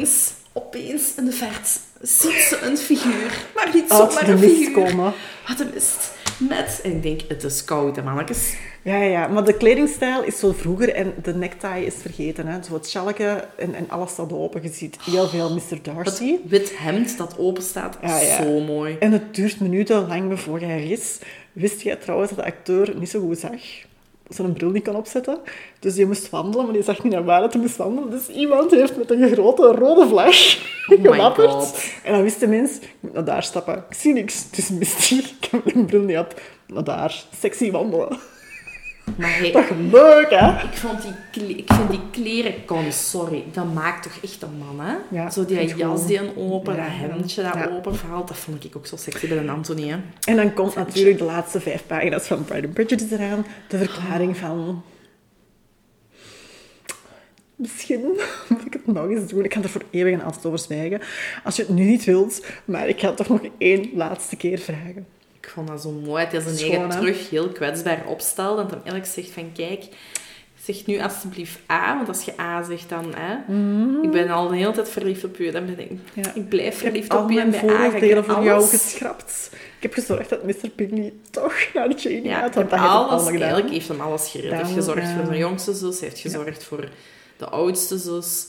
opeens in de verte ziet ze een figuur. Maar niet Uit zomaar de een mist figuur. komen. Wat de mist. En ik denk, het is koud, hè, mannetjes. Ja, maar de kledingstijl is zo vroeger en de necktie is vergeten. Hè? Zo het sjalletje en alles staat open. Je ziet heel veel Mr. Darcy. Het wit hemd dat open staat, Ja. zo mooi. En het duurt minuten lang voor hij er is. Wist jij trouwens dat de acteur niet zo goed zag? Zijn bril niet kon opzetten. Dus die moest wandelen, maar die zag niet naar waar hij moest wandelen. Dus iemand heeft met een grote rode vlag my gewapperd. God. En dan wist de mens, ik moet naar daar stappen. Ik zie niks, het is misty. Ik heb mijn bril niet op. Naar daar, sexy wandelen. Maar hey, Toch leuk, hè? ik vind die kleren, sorry, dat maakt toch echt een man, hè? Ja, Zo die vind ik jas wel. die een open, Ja, dat hemdje dat ja. open valt, dat vond ik ook zo sexy bij een Anthony, hè? En dan komt natuurlijk de laatste 5 pagina's van Pride and Prejudice eraan. De verklaring van... Misschien moet ik het nog eens doen. Ik kan er voor eeuwig een altijd over zwijgen. Als je het nu niet wilt, maar ik ga het toch nog 1 laatste keer vragen. Ik vond dat zo mooi. Dat hij zijn Schoon, eigen hè? terug heel kwetsbaar opstelt. En dan eigenlijk zegt van, kijk, zeg nu alsjeblieft A. Want als je A zegt, dan... Ik ben al de hele tijd verliefd op u. Dan ben ik... Ja. Ik blijf Ik heb verliefd al op je. mijn En bij A ga ik vooroordelen voor jou alles... geschrapt. Ik heb gezorgd dat Mr. Pingley toch naar de Jane Ja, gaat. ik Want heb dat heeft hij alles... allemaal gedaan. Eigenlijk heeft hem alles gered. Hij heeft Dan, gezorgd ja. voor zijn jongste zus. Hij heeft gezorgd voor de oudste zus.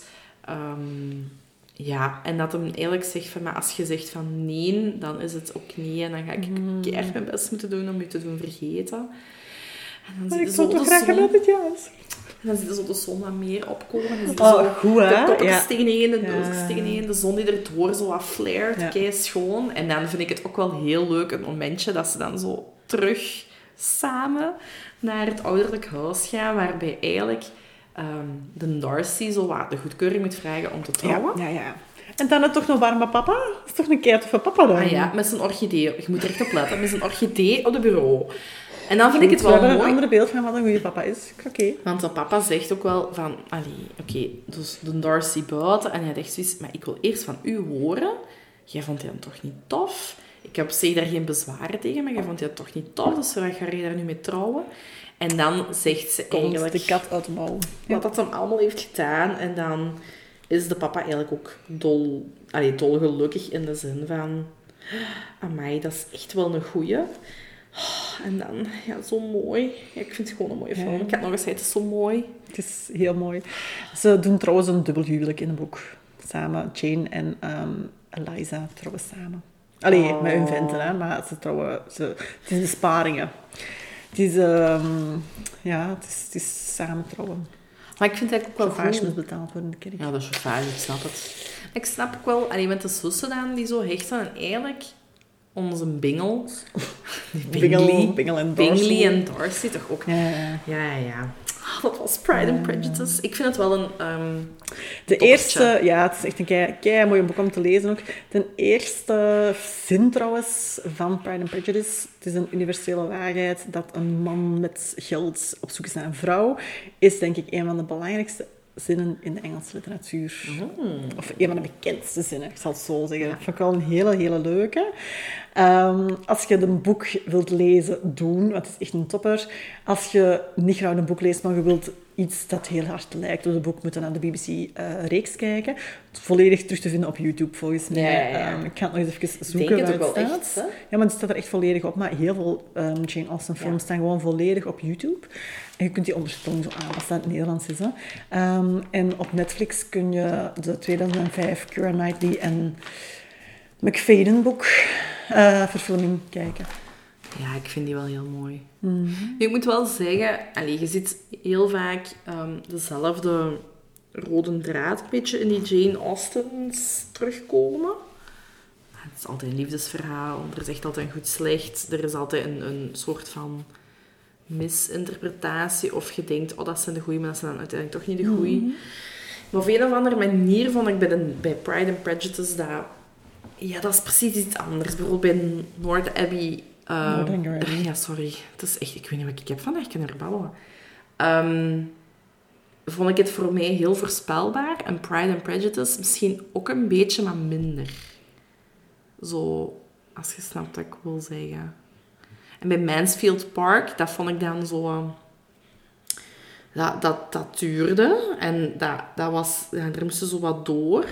En dat hem eigenlijk zegt van... Maar als je zegt van nee, dan is het ook nee. En dan ga ik keihard mijn best moeten doen om je te doen vergeten. En dan Maar zie ik je zou zo toch de graag zon... dat het ja is. En dan zie je zo de zon wat meer opkomen. En dan zie je Oh, zo goed, hè? de koppeltjes Ja. tegen één, de Ja. neusjes tegen één, de zon die erdoor zo wat flared, Ja. kei schoon. En dan vind ik het ook wel heel leuk, een momentje dat ze dan zo terug samen naar het ouderlijk huis gaan, waarbij eigenlijk de Darcy zo wat de goedkeuring moet vragen om te trouwen. Ja. En dan het toch nog warme papa? Dat is toch een keer toffe papa dan? Ah ja, met zijn orchidee. Je moet er echt op letten. Met zijn orchidee op de bureau. En dan vind ik het We wel hebben een mooi. ander beeld van wat een goede papa is. Oké. Want de papa zegt ook wel van... Dus de Darcy buiten. En hij zegt zoiets... Maar ik wil eerst van u horen. Jij vond hij dan toch niet tof? Ik heb op zich daar geen bezwaren tegen, maar jij vond hij toch niet tof. Dus waar ga je daar nu mee trouwen? En dan zegt ze Komt eigenlijk... de kat uit de mouw. Wat dat hem allemaal heeft gedaan. En dan is de papa eigenlijk ook dolgelukkig in de zin van... Amai, dat is echt wel een goeie. En dan, zo mooi. Ja, ik vind het gewoon een mooie film. Ja. Ik had nog eens gezegd, het is zo mooi. Het is heel mooi. Ze doen trouwens een dubbel huwelijk in het boek. Samen, Jane en Eliza trouwen samen. Allee, met hun venten, hè. Maar ze trouwen... Het is besparingen. Het is... het is samen trouwen. Maar ik vind het eigenlijk ook wel Chauffage goed. moet betaald worden in de kerk. Ja, dat is chauffage, ik snap het. Ik snap ook wel, met de zussen dan, die zo hecht zijn. En eigenlijk, onze Bingel... Bingel en Darcy. Bingley en Darcy toch ook. Ja. Ja. Oh, dat was Pride and Prejudice. Ik vind het wel een... De toppertje. eerste, het is echt een kei mooi boek om te lezen ook. De eerste zin trouwens van Pride and Prejudice, het is een universele waarheid dat een man met geld op zoek is naar een vrouw, is denk ik een van de belangrijkste zinnen in de Engelse literatuur. Of een van de bekendste zinnen, ik zal het zo zeggen. Dat vond ik wel een hele leuke. Als je een boek wilt lezen, doen, want het is echt een topper. Als je niet graag een boek leest, maar je wilt iets dat heel hard lijkt op het boek, moet je naar de BBC-reeks kijken. Volledig terug te vinden op YouTube, volgens mij. Ik ga het nog eens even zoeken waar het staat. Echt, hè? Ja, maar het staat er echt volledig op. Maar heel veel Jane Austen films staan gewoon volledig op YouTube. En je kunt die ondertiteling zo aanpassen dat het Nederlands is. Hè. En op Netflix kun je de 2005 Keira Knightley en McFadden boek verfilming kijken. Ja, ik vind die wel heel mooi. Ik moet wel zeggen, je ziet heel vaak dezelfde rode draad een beetje in die Jane Austens terugkomen. Het is altijd een liefdesverhaal, er is echt altijd een goed slecht, er is altijd een soort van misinterpretatie, of je denkt, dat zijn de goeie, maar dat zijn dan uiteindelijk toch niet de goeie. Maar op een of andere manier vond ik bij Pride and Prejudice dat is precies iets anders. Bijvoorbeeld bij North Abbey. Ja, sorry. Het is echt, ik weet niet wat ik heb vandaag kunnen babbelen. Vond ik het voor mij heel voorspelbaar. En Pride and Prejudice misschien ook een beetje, maar minder. Zo, als je snapt wat ik wil zeggen. En bij Mansfield Park, dat vond ik dan zo... Dat duurde. En dat was... er moesten zo wat door.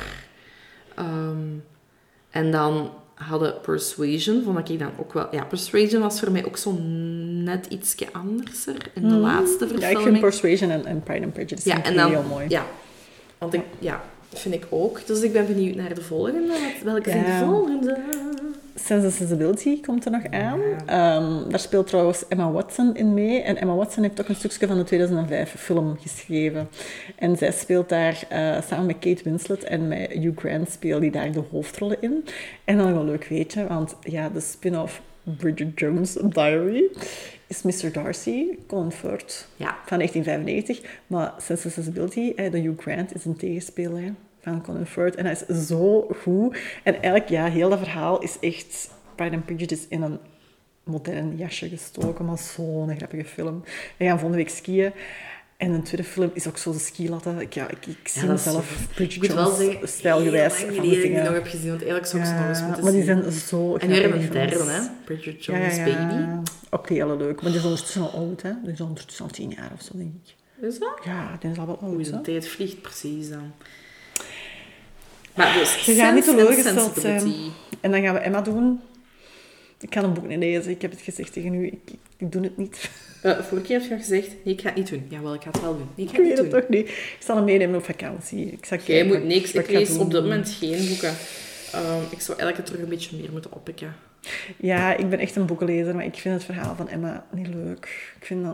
En dan hadden Persuasion, vond ik dan ook wel... Ja, Persuasion was voor mij ook zo net ietsje anderser in de laatste verfilming. Ja, ik vind Persuasion en Pride and Prejudice heel mooi. Ja, want vind ik ook. Dus ik ben benieuwd naar de volgende. Welke zijn de volgende? Sense and Sensibility komt er nog aan. Daar speelt trouwens Emma Watson in mee. En Emma Watson heeft ook een stukje van de 2005 film geschreven. En zij speelt daar samen met Kate Winslet en met Hugh Grant spelen die daar de hoofdrollen in. En dan wel een leuk weetje, want de spin-off Bridget Jones' Diary is Mr. Darcy, Colin Firth, van 1995. Maar Sense and Sensibility, de Hugh Grant, is een tegenspeler van Colin Firth. En hij is zo goed. En eigenlijk, heel dat verhaal is echt... Pride and Prejudice in een modern jasje gestoken, maar zo'n grappige film. We gaan volgende week skiën. En een tweede film is ook zo de skilatten. Ik zie mezelf Bridget Jones stijlgewijs van de dingen. Ik nog heb gezien, want eigenlijk zou ik ze nog eens moeten maar die zien. zijn zo en nu hebben we een derde, hè? Bridget Jones' Baby. Ook heel leuk. Maar die is ondertussen al oud, hè. Die is ondertussen al 10 jaar of zo, denk ik. Is dat? Ja, die is al wel oud. Hoe de tijd vliegt precies dan. Maar dus, je gaat niet teleurgesteld zijn. En dan gaan we Emma doen. Ik ga een boek niet lezen. Ik heb het gezegd tegen u. Ik doe het niet. Vorige keer heb je gezegd, nee, ik ga het niet doen. Jawel, ik ga het wel doen. Nee, ik weet het toch niet. Ik zal hem meenemen op vakantie. Jij moet niks. Ik lees op dit moment geen boeken. Ik zou eigenlijk terug een beetje meer moeten oppikken. Ja, ik ben echt een boekenlezer, maar ik vind het verhaal van Emma niet leuk.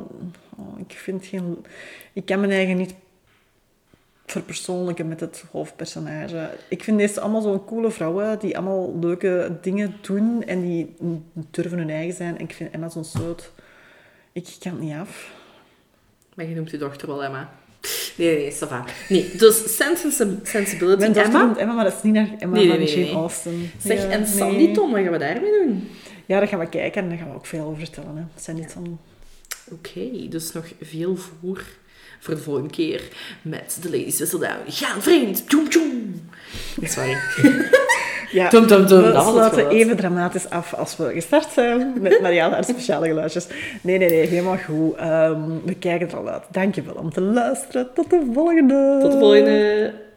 Ik kan mijn eigen niet verpersoonlijken met het hoofdpersonage. Ik vind deze allemaal zo'n coole vrouwen die allemaal leuke dingen doen en die durven hun eigen zijn. En ik vind Emma zo'n soort... Ik kan het niet af. Maar je noemt je dochter wel Emma. Nee, ça va. Nee, dus Sense and Sensibility. Mijn dochter noemt Emma, maar dat is niet naar Emma van Jane Austen. Zeg, en Sandy Tom, wat gaan we daarmee doen? Ja, dat gaan we kijken en daar gaan we ook veel over vertellen. Hè. Sandy Tom. Oké, dus nog veel voor de volgende keer met de Ladies Whistledown. Gaan vreemd! Tjoem, tjoem! Sorry. Ja, we sluiten even dramatisch af als we gestart zijn met Marianne haar speciale geluidjes. Nee, helemaal goed. We kijken er al uit. Dankjewel om te luisteren. Tot de volgende! Tot de volgende!